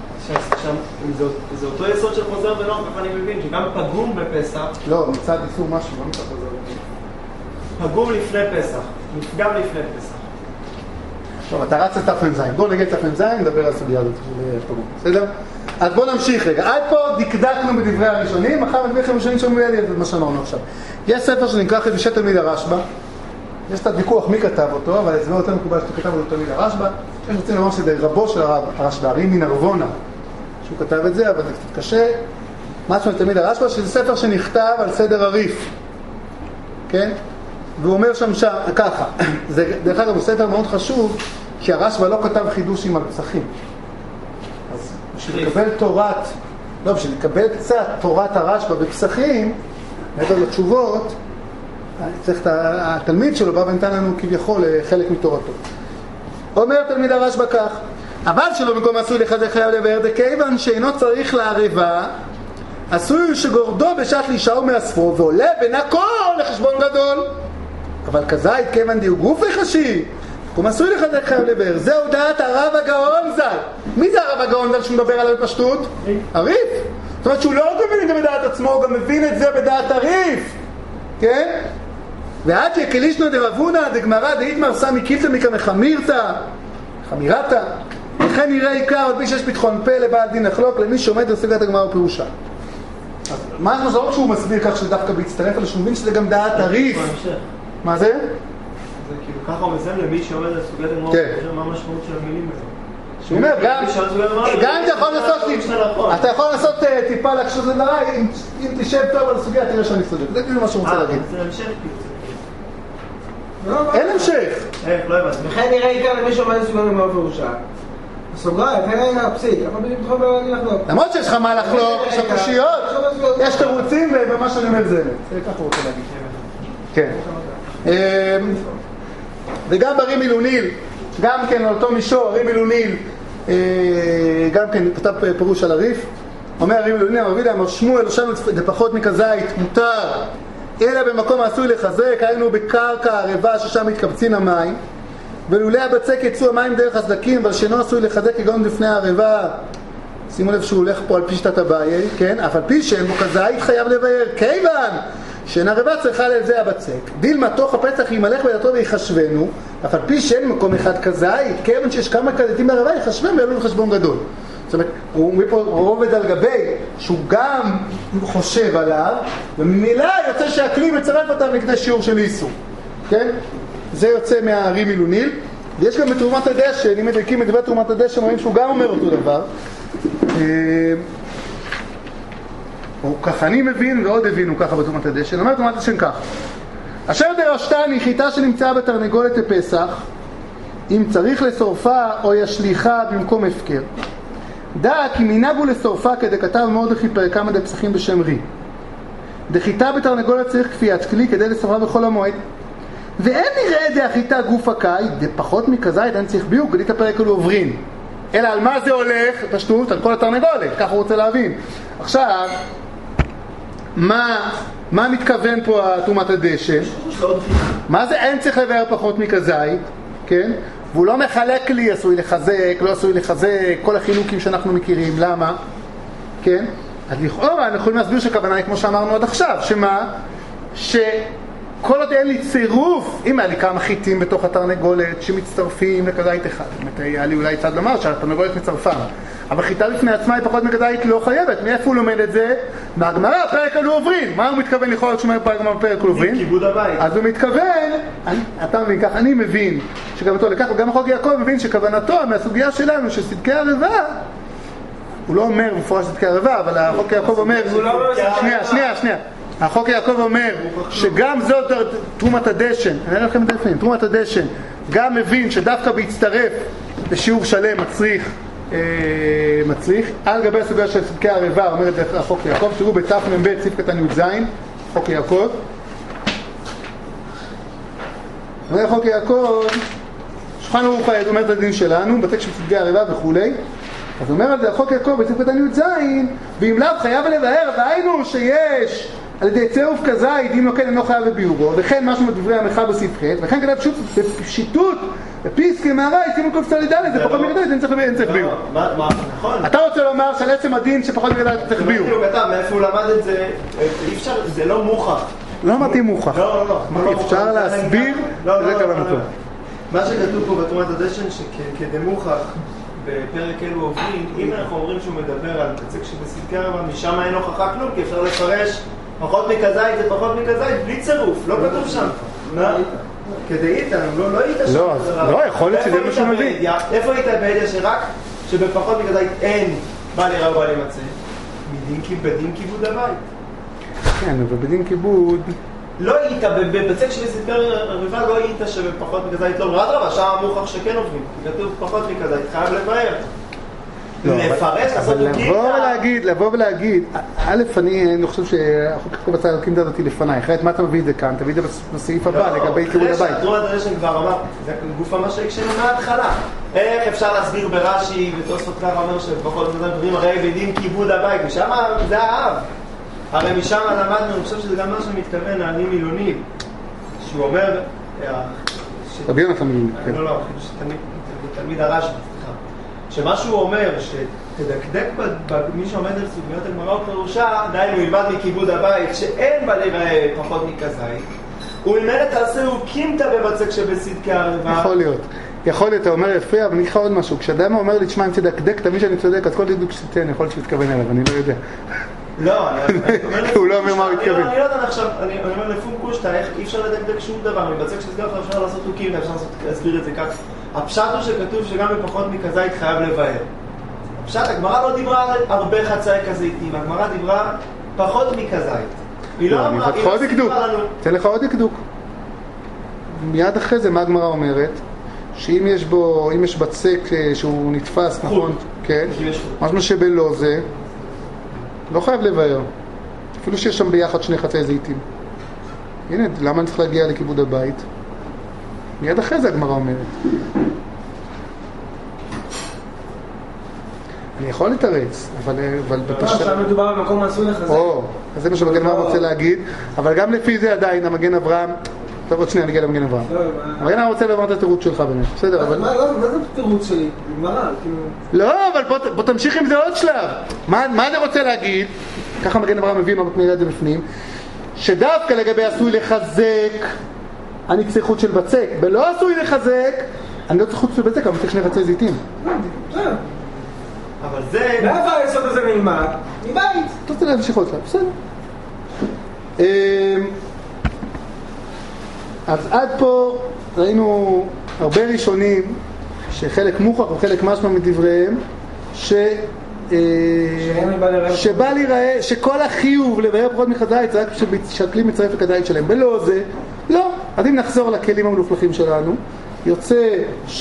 זה אותו יסוד של חוזר ונאור, ככה אני מבין, שגם פגום בפסח... לא, מצד איסור משהו, לא מצד חוזר ונאור. פגום לפני פסח, נפגם לפני פסח. טוב, אתה רץ את תפן זין. בואו נגיד תפן זין, נדבר על הסוגיה הזאת של פגום. בסדר? אז בואו נמשיך רגע. עד פה דקדקנו בדברי הראשונים, אחר דברי הראשונים שאומרים לי את מה שאמרנו עכשיו. יש ספר שנקרא חידושי תלמיד הרשב"א. יש את הוויכוח מי כתב אותו, אבל זה לא יותר מקובל שכתב אותו תלמיד הרשב"א. יש רוצים לומר שזה רבו של הרשב"א, הרי מנרבונה, שהוא כתב את זה, אבל זה קצת קשה. משהו לתלמיד הרשב"א, שזה ספר שנכתב על סדר הריף. כן? והוא אומר שם שם, ככה, זה דרך אגב הוא ספר מאוד חשוב, כי הרשב"א לא כתב חידושים על פסחים. אז בשביל לקבל תורת, לא, בשביל לקבל קצת תורת הרשב"א בפסחים, מעבר לתשובות, צריך את התלמיד שלו, בא ונתן לנו כביכול חלק מתורתו. אומר תלמיד הרשב"א כך, אבל שלא במקום עשוי לחזק חייב לבאר, דכיוון שאינו צריך לערבה, עשוי שגורדו בשעת לישאו מאספו, ועולה בין הכל לחשבון גדול. אבל כזית כיוון דיו גופי חשי, הוא עשוי לחזק חייב לבאר. זה הודעת הרב הגאון ז"ל. מי זה הרב הגאון ז"ל שמדבר עליו בפשטות? הריף. זאת אומרת שהוא לא רק מבין את זה בדעת עצמו, הוא גם מבין את זה בדעת הריף. כן? ועד שכלישנו דרבונה דגמרא דאיתמר סמי קילתא מכמחמירתא חמירתא, לכן נראה עיקר על פי שיש פתחון פה לבעל דין לחלוק למי שעומד בסוגת הגמרא ופירושה. מה המשמעות שהוא מסביר כך שדווקא בהצטרף, אלא שהוא מבין שזה גם דעת הריף. מה זה? זה כאילו ככה הוא מזם למי שעומד על סוגת הגמרא ופירושה, מה המשמעות של המילים האלה? שהוא אומר, גם אתה יכול לעשות, אתה יכול לעשות טיפה להקשות לדבריי, אם תשב טוב על הסוגיה תראה שאני סוגר. זה כאילו מה שהוא רוצה להגיד. זה המשך אין המשך. איך, לא הבנתי. לכן נראה עיקר למי שעומד על סוגת הגמרא ופירושה. סוגריים, לכן נראה פסיק, אבל בדיוק תחום בלעדי לחלוק. למרות שיש לך מה לחלוק, יש לך קושיות, יש תירוצים ומה שאני אומר זה אמת. זה ככה הוא רוצה להגיד. כן. וגם ברי מילוניל, גם כן על אותו מישור, רי מילוניל, גם כן כתב פירוש על הריף, אומר רי מילוניל, אמר רבי אמר שמואל, זה פחות מכזית, מותר, אלא במקום העשוי לחזק, היינו בקרקע ערבה ששם מתקבצין המים, ולולא הבצק יצאו המים דרך הסדקים, אבל שאינו עשוי לחזק כגון לפני הערבה. שימו לב שהוא הולך פה על פי שיטת אביי, כן? אף על פי שאין בו כזית חייב לבאר, כיוון שאין ערבה צריכה לזה הבצק. דילמה תוך הפצח ימלך בידתו ויחשבנו, אף על פי שאין מקום אחד כזית, כיוון שיש כמה כזיתים בערבה יחשבנו ויעלו לחשבון גדול. זאת אומרת, הוא אומר פה רובד על גבי שהוא גם חושב עליו, וממילה יוצא שהכלי מצרף אותם לכדי שיעור של איסור, כן? זה יוצא מהרי מילוניל. ויש גם בתרומת הדשן, אם מדייקים את דבר תרומת הדשן, רואים שהוא גם אומר אותו דבר. ככה אני מבין ועוד הבינו ככה בתרומת הדשן. אומר תרומת הדשן כך: אשר דרשתן היא חיטה שנמצאה בתרנגולת לפסח, אם צריך לשורפה או ישליחה במקום הפקר. דע כי מנהגו לשורפה כדי כתב מרדכי פרקמא דפסחים בשם רי. דחיטה בתרנגולת צריך כפיית כלי כדי לשורפה בכל המועד. ואין נראה דאחיתה גוף הקאי, דפחות מכזית, אין צריך ביוק, גדית הפרק אלו עוברים. אלא על מה זה הולך? פשטות, על כל התרנגולת, ככה הוא רוצה להבין. עכשיו, מה, מה מתכוון פה תרומת הדשן? מה זה אין צריך לבאר פחות מכזית? כן? והוא לא מחלק לי, עשוי לחזק, לא עשוי לחזק, כל החילוקים שאנחנו מכירים. למה? כן? אז לכאורה אנחנו יכולים להסביר שהכוונה היא כמו שאמרנו עד עכשיו, שמה? ש... כל עוד אין לי צירוף, אם היה לי כמה חיטים בתוך התרנגולת שמצטרפים לכזית אחד, באמת היה לי אולי צד לומר שהתרנגולת מצטרפה, אבל חיטה לפני עצמה היא פחות מכזית לא חייבת. מאיפה הוא לומד את זה? מהגמרא, פרק אלו עוברים. מה הוא מתכוון לכל עוד שאומר פרק אלו עוברים? כיבוד הבית. אז הוא מתכוון, אני, אתה מבין כך, אני מבין שכוונתו לכך, וגם החוק יעקב מבין שכוונתו מהסוגיה שלנו שסדקי ערבה, הוא לא אומר בפורש סדקי ערבה, אבל החוק יעקב אומר, שנייה, שנייה, שנייה. החוק יעקב אומר שגם זאת תרומת הדשן, אני אראה לכם את זה לפני, תרומת הדשן גם מבין שדווקא בהצטרף לשיעור שלם מצריך, אה, מצריך על גבי הסוגיה של סדקי הערבה, אומר את זה החוק יעקב. תראו בתף מ"ב סעיף קטן י"ז, חוק יעקב. אומר חוק יעקב, שולחן ערוך אומר את הדין שלנו בטקסט של סדקי הערבה וכולי. אז אומר על זה החוק יעקב בסעיף קטן י"ז, ואם לאו חייב לבאר, והיינו שיש על ידי צירוף כזית, אם לא כן אינו חייב בביאורו, וכן משהו מדברי המחאה בסעיף ח', וכן כדי פשוט בפשיטות, בפיסקי מהר"י, שימו קוף צליד' זה פחות מכדאית, אין צריך ביאור. נכון. אתה רוצה לומר שעל עצם הדין שפחות מכדאית צריך ביאור. כאילו כתב, מאיפה הוא למד את זה, אי אפשר, זה לא מוכח. לא אמרתי מוכח. לא, לא, לא. אפשר להסביר, זה כוונתו. מה שכתוב פה בתרומת הדשן, שכדמוכח בפרק אלו עוברים, אם אנחנו אומרים שהוא מדבר על בצק שבסדקי ערבה, משם אין הוכחה כלום, כי אפשר לפרש פחות מכזית זה פחות מכזית, בלי צירוף, לא כתוב שם. כדי איתה, לא היית שם. לא, יכול להיות שזה מה שהוא מבין. איפה היית בידע שרק שבפחות מכזית אין בא להיראה ובא להימצא? בדין כיבוד הבית. כן, אבל בדין כיבוד... לא היית, בצק שבסדקי ערבה לא היית שבפחות מכזית לא. רד רבה, שם מוכח שכן עוברים. כתוב פחות מכזית, חייב לבאר. לפרש, לעשות אבל דוקים. לבוא ולהגיד, לבוא ולהגיד, א', אני חושב שהחוק כתוב בצד הלקים דעתי לפניי, אחרת מה אתה מביא את זה כאן? תביא את זה בסעיף הבא לגבי כיבוד הבית. אחרי שהתרוע הדרשן כבר אמר, זה גוף המשק שלנו מההתחלה. איך אפשר להסביר ברש"י, ותוספות ככה אומר שבכל זאת דברים הרי בדין כיבוד הבית, משם זה האב. הרי משם למדנו, אני חושב שזה גם מה שמתכוון העני מילונים, שהוא אומר... רבי יונתן מילוני. לא, לא, תלמיד הרש"י, סליחה. שמה שהוא אומר, שתדקדק במי שעומד על סוגיות הגמרא ופירושה, דהיינו ילמד מכיבוד הבית, שאין בה להיראה פחות מכזית, הוא ילמד את תעשה הוא קימתא בבצק שבצדקי הערבה. יכול להיות. יכול להיות, אתה אומר יפה, אבל אני אקרא עוד משהו. כשאדם אומר לי, תשמע, אם תדקדק, תמיד שאני צודק, אז כל דקדוק שתתן, יכול להיות שתתכוון אליו, אני לא יודע. לא, הוא לא אומר מה הוא התכוון. אני לא יודע עכשיו, אני אומר לפום קושטה, אי אפשר לדקדק שום דבר, מבצק שסגר לך אפשר לעשות תוקים, אפשר להסביר את זה כך. הפשט הוא שכתוב שגם בפחות מכזית חייב לבאר. הפשט, הגמרא לא דיברה הרבה חצאי כזיתים, הגמרא דיברה פחות מכזית. היא לא אמרה, היא לא סיפרה לנו. תן לך עוד דקדוק. מיד אחרי זה מה הגמרא אומרת? שאם יש בו, אם יש בצק שהוא נתפס, נכון? כן. משהו שבלא זה, לא חייב לבאר. אפילו שיש שם ביחד שני חצאי זיתים. הנה, למה אני צריך להגיע לכיבוד הבית? מיד אחרי זה הגמרא אומרת. אני יכול לתרץ, אבל, אבל בפשט... עכשיו מדובר במקום העשוי לחזק. או, אז זה מה שמגן אברהם רוצה להגיד, אבל גם לפי זה עדיין, המגן אברהם... טוב, עוד שנייה, אני אגיע למגן אברהם. המגן אברהם רוצה לומר את התירוץ שלך באמת, בסדר, אבל... מה זה התירוץ שלי? גמרא, כאילו... לא, אבל בוא תמשיך עם זה עוד שלב. מה אני רוצה להגיד? ככה מגן אברהם מביא, נראה את זה בפנים, שדווקא לגבי עשוי לחזק, אני צריך חוט של בצק, ולא עשוי לחזק, אני לא צריך חוט של בצק, אבל צריך שני חצי זיתים. אבל זה... מאיפה היסוד הזה נלמד? מבית. אתה רוצה להמשיך עוד שלב, בסדר. אז עד פה ראינו הרבה ראשונים שחלק מוכח וחלק משמע מדבריהם ש... שבא להיראה שכל החיוב לבאר פחות מחזית זה רק שהכלי מצרף לכדאית שלהם, ולא זה, לא. אז אם נחזור לכלים המלוכלכים שלנו, יוצא ש...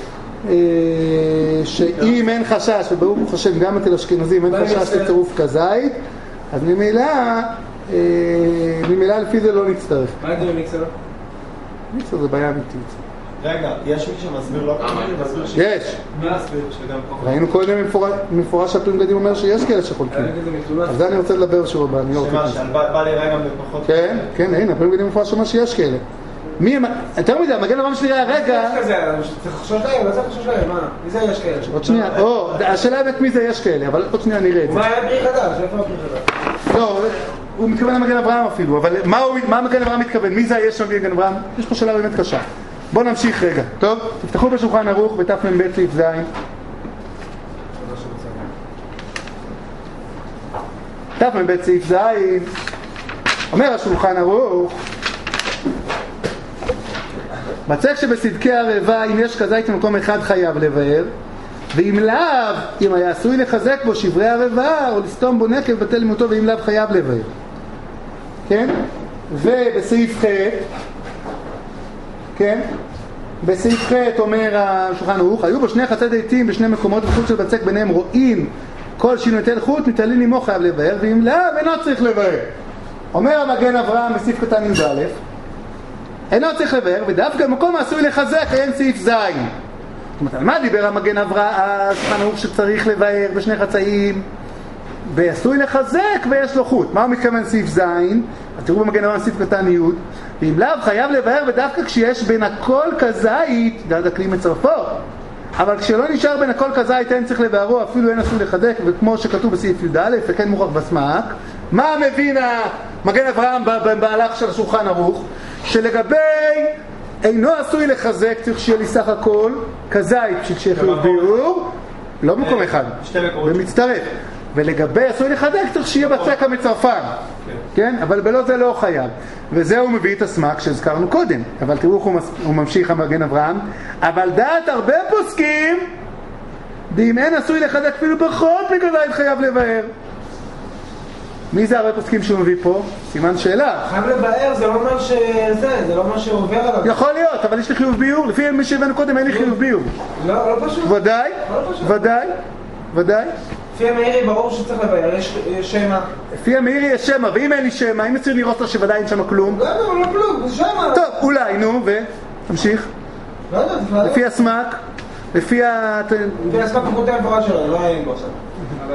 שאם אין חשש, וברוך השם גם אצל אשכנזים אין חשש לצירוף כזית, אז ממילא ממילא לפי זה לא נצטרך. מה ידעו מיקסר? מיקסר זה בעיה אמיתית. רגע, יש מי שמסביר לא כמה? יש. מי מסביר שגם פחות? ראינו קודם מפורש שהפרים גדים אומר שיש כאלה שחולקים. אז זה אני רוצה לדבר שוב הבא. שמה, שבא להיראה גם בפחות? כן, כן, הנה, הפרים גדים מפורש שאומר שיש כאלה. מי הם... יותר מדי, המגן אברהם שלי היה רגע... יש כזה, צריך לחשוש להם, לא צריך לחשוש להם, מה? מי זה יש כאלה? עוד שנייה, או, השאלה באמת מי זה יש כאלה, אבל עוד שנייה נראה את זה. מה היה בריא חדש? איפה היה בריא חדש? לא, הוא מתכוון למגן אברהם אפילו, אבל מה המגן אברהם מתכוון? מי זה יש שם מגן אברהם? יש פה שאלה באמת קשה. בואו נמשיך רגע, טוב? תפתחו בשולחן ערוך בתמ"ב סעיף ז'. תמ"ב סעיף ז', אומר השולחן ערוך, בצק שבסדקי הערבה, אם יש כזית במקום אחד חייב לבאר, ואם לאו, אם היה עשוי לחזק בו שברי הערבה, או לסתום בו נקב בטל לימותו, ואם לאו חייב לבאר. כן? ובסעיף ח', כן? בסעיף ח' אומר השולחן ערוך, היו בו שני חצי זיתים בשני מקומות, וחוט של בצק ביניהם רואים כל שינוי תל חוט, מתעלין עמו חייב לבאר, ואם לאו אינו צריך לבאר. אומר המגן אברהם בסעיף קטן י"א, אינו צריך לבאר, ודווקא במקום העשוי לחזק אין סעיף ז'. זאת אומרת, על מה דיבר המגן אברהם, השולחן ערוך שצריך לבאר בשני חצאים? ועשוי לחזק ויש לו חוט. מה הוא מתכוון סעיף ז'? אז תראו במגן אברהם סעיף קטן י', ואם לאו חייב לבאר ודווקא כשיש בין הכל כזית, דעת הכלי מצרפו. אבל כשלא נשאר בין הכל כזית אין צריך לבארו, אפילו אין עשוי לחזק, וכמו שכתוב בסעיף י"א, וכן מוכח בסמ"ק, מה מבין המגן אברהם בהלך של השולחן ערוך? שלגבי אינו עשוי לחזק צריך שיהיה לי סך הכל כזית בשביל שיהיה חיוב ביאור, לא במקום אחד, ומצטרף. ולגבי עשוי לחזק צריך שיהיה בצק המצרפן, כן? אבל בלא זה לא חייב. וזה הוא מביא את הסמ"ק שהזכרנו קודם. אבל תראו הוא ממשיך המגן אברהם, אבל דעת הרבה פוסקים, ואם אין עשוי לחזק אפילו פחות מכזית חייב לבאר. מי זה הרבה פוסקים שהוא מביא פה? סימן שאלה. חייב לבאר זה לא אומר שזה, זה לא אומר שעובר עליו. יכול להיות, אבל יש לי חיוב ביור. לפי מי שהבאנו קודם אין לי חיוב ביור. לא, לא פשוט. ודאי, ודאי. ודאי. לפי המאירי ברור שצריך לבאר, יש שמע. לפי המאירי יש שמע, ואם אין לי שמע, אם צריך לראות לו שוודאי אין שם כלום. לא יודע, לא כלום, זה שמע. טוב, אולי, נו, ותמשיך. לא יודע, בכלל. לפי הסמק, לפי ה... לפי הסמק הוא כותב פרט שלו, לא היה עם בו עכשיו. אבל...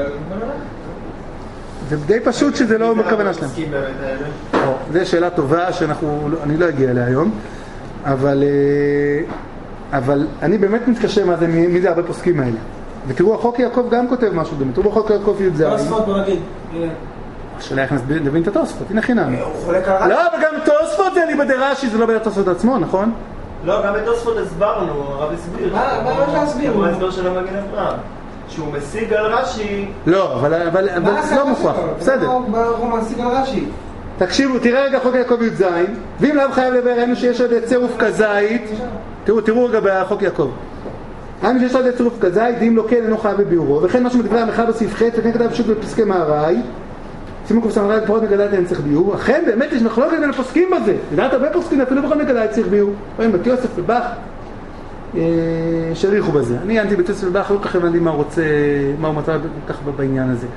זה די פשוט שזה לא בכוונה שלהם. מסכים באמת האלה? זו שאלה טובה שאני לא אגיע אליה היום, אבל אבל אני באמת מתקשר מה זה, מי זה הרבה פוסקים האלה. ותראו, החוק יעקב גם כותב משהו דומה. תראו בחוק יעקב י"ז. תוספות בוא נגיד, הנה. השאלה איך נבין את התוספות, הנה חינם. הוא חולק על רש"י. לא, אבל גם תוספות זה אליבא דרש"י, זה לא בתוספות עצמו, נכון? לא, גם בתוספות הסברנו, הרב הסביר. מה יש להסביר? כמו ההסבר של המגן אברהם. שהוא משיג על רש"י... לא, אבל זה לא מוכרח, בסדר. מה הוא משיג על רש"י? תקשיבו, תראה רגע חוק יעקב י"ז, ואם לאו חייב לבאר, ראינו שיש עוד צירוף כזית. תראו, תראו רגע בחוק יעקב. ראינו שיש עוד צירוף כזית, ואם לא כן, אינו חייב בביאורו, וכן משהו מדברי המחאה בסעיף ח' וכן כתב פשוט בפסקי מהר"י, שימו קופסה מהר"י לפחות מגדלת אין צריך ביאור. אכן, באמת יש מחלוקת בין הפוסקים בזה. לדעת הרבה פוסקים, אפילו בכל מגדלת צריך ביאור. רואים, בת יוסף ובח, שריחו בזה. אני ענתי בת יוסף ובח, לא כך הבנתי מה הוא רוצה, מה הוא מטרה כך בעניין הזה.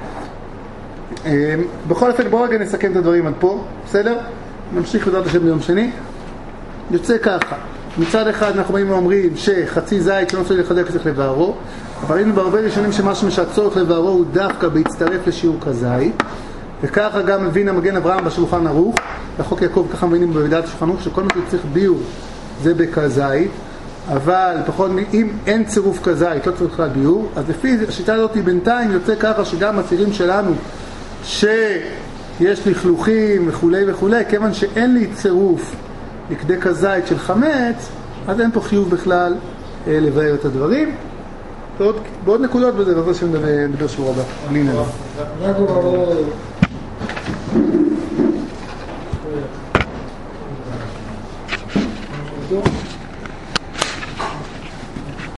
בכל אופן, בואו רגע נסכם את הדברים עד פה, בסדר? נמשיך לדעת השם ביום שני. יוצא ככה. מצד אחד אנחנו באים ואומרים שחצי זית שלא צריך לחזק צריך לבערו, אבל ראינו בהרבה ראשונים שמשהו שהצורך לבערו הוא דווקא בהצטרף לשיעור כזית, וככה גם מבין המגן אברהם בשולחן ערוך, בחוק יעקב ככה מבינים בוועידת השולחן ערוך שכל מה שצריך ביור זה בכזית, אבל פחות אם אין צירוף כזית לא צריך ביור, אז לפי השיטה הזאת בינתיים יוצא ככה שגם הצירים שלנו שיש לכלוכים וכולי וכולי, כיוון שאין לי צירוף לכדי כזית של חמץ, אז אין פה חיוב בכלל אה, לבאר את הדברים. ועוד, בעוד נקודות בזה, בזה שנדבר שיעור הבא. אני נדבר. רק הוא ברור.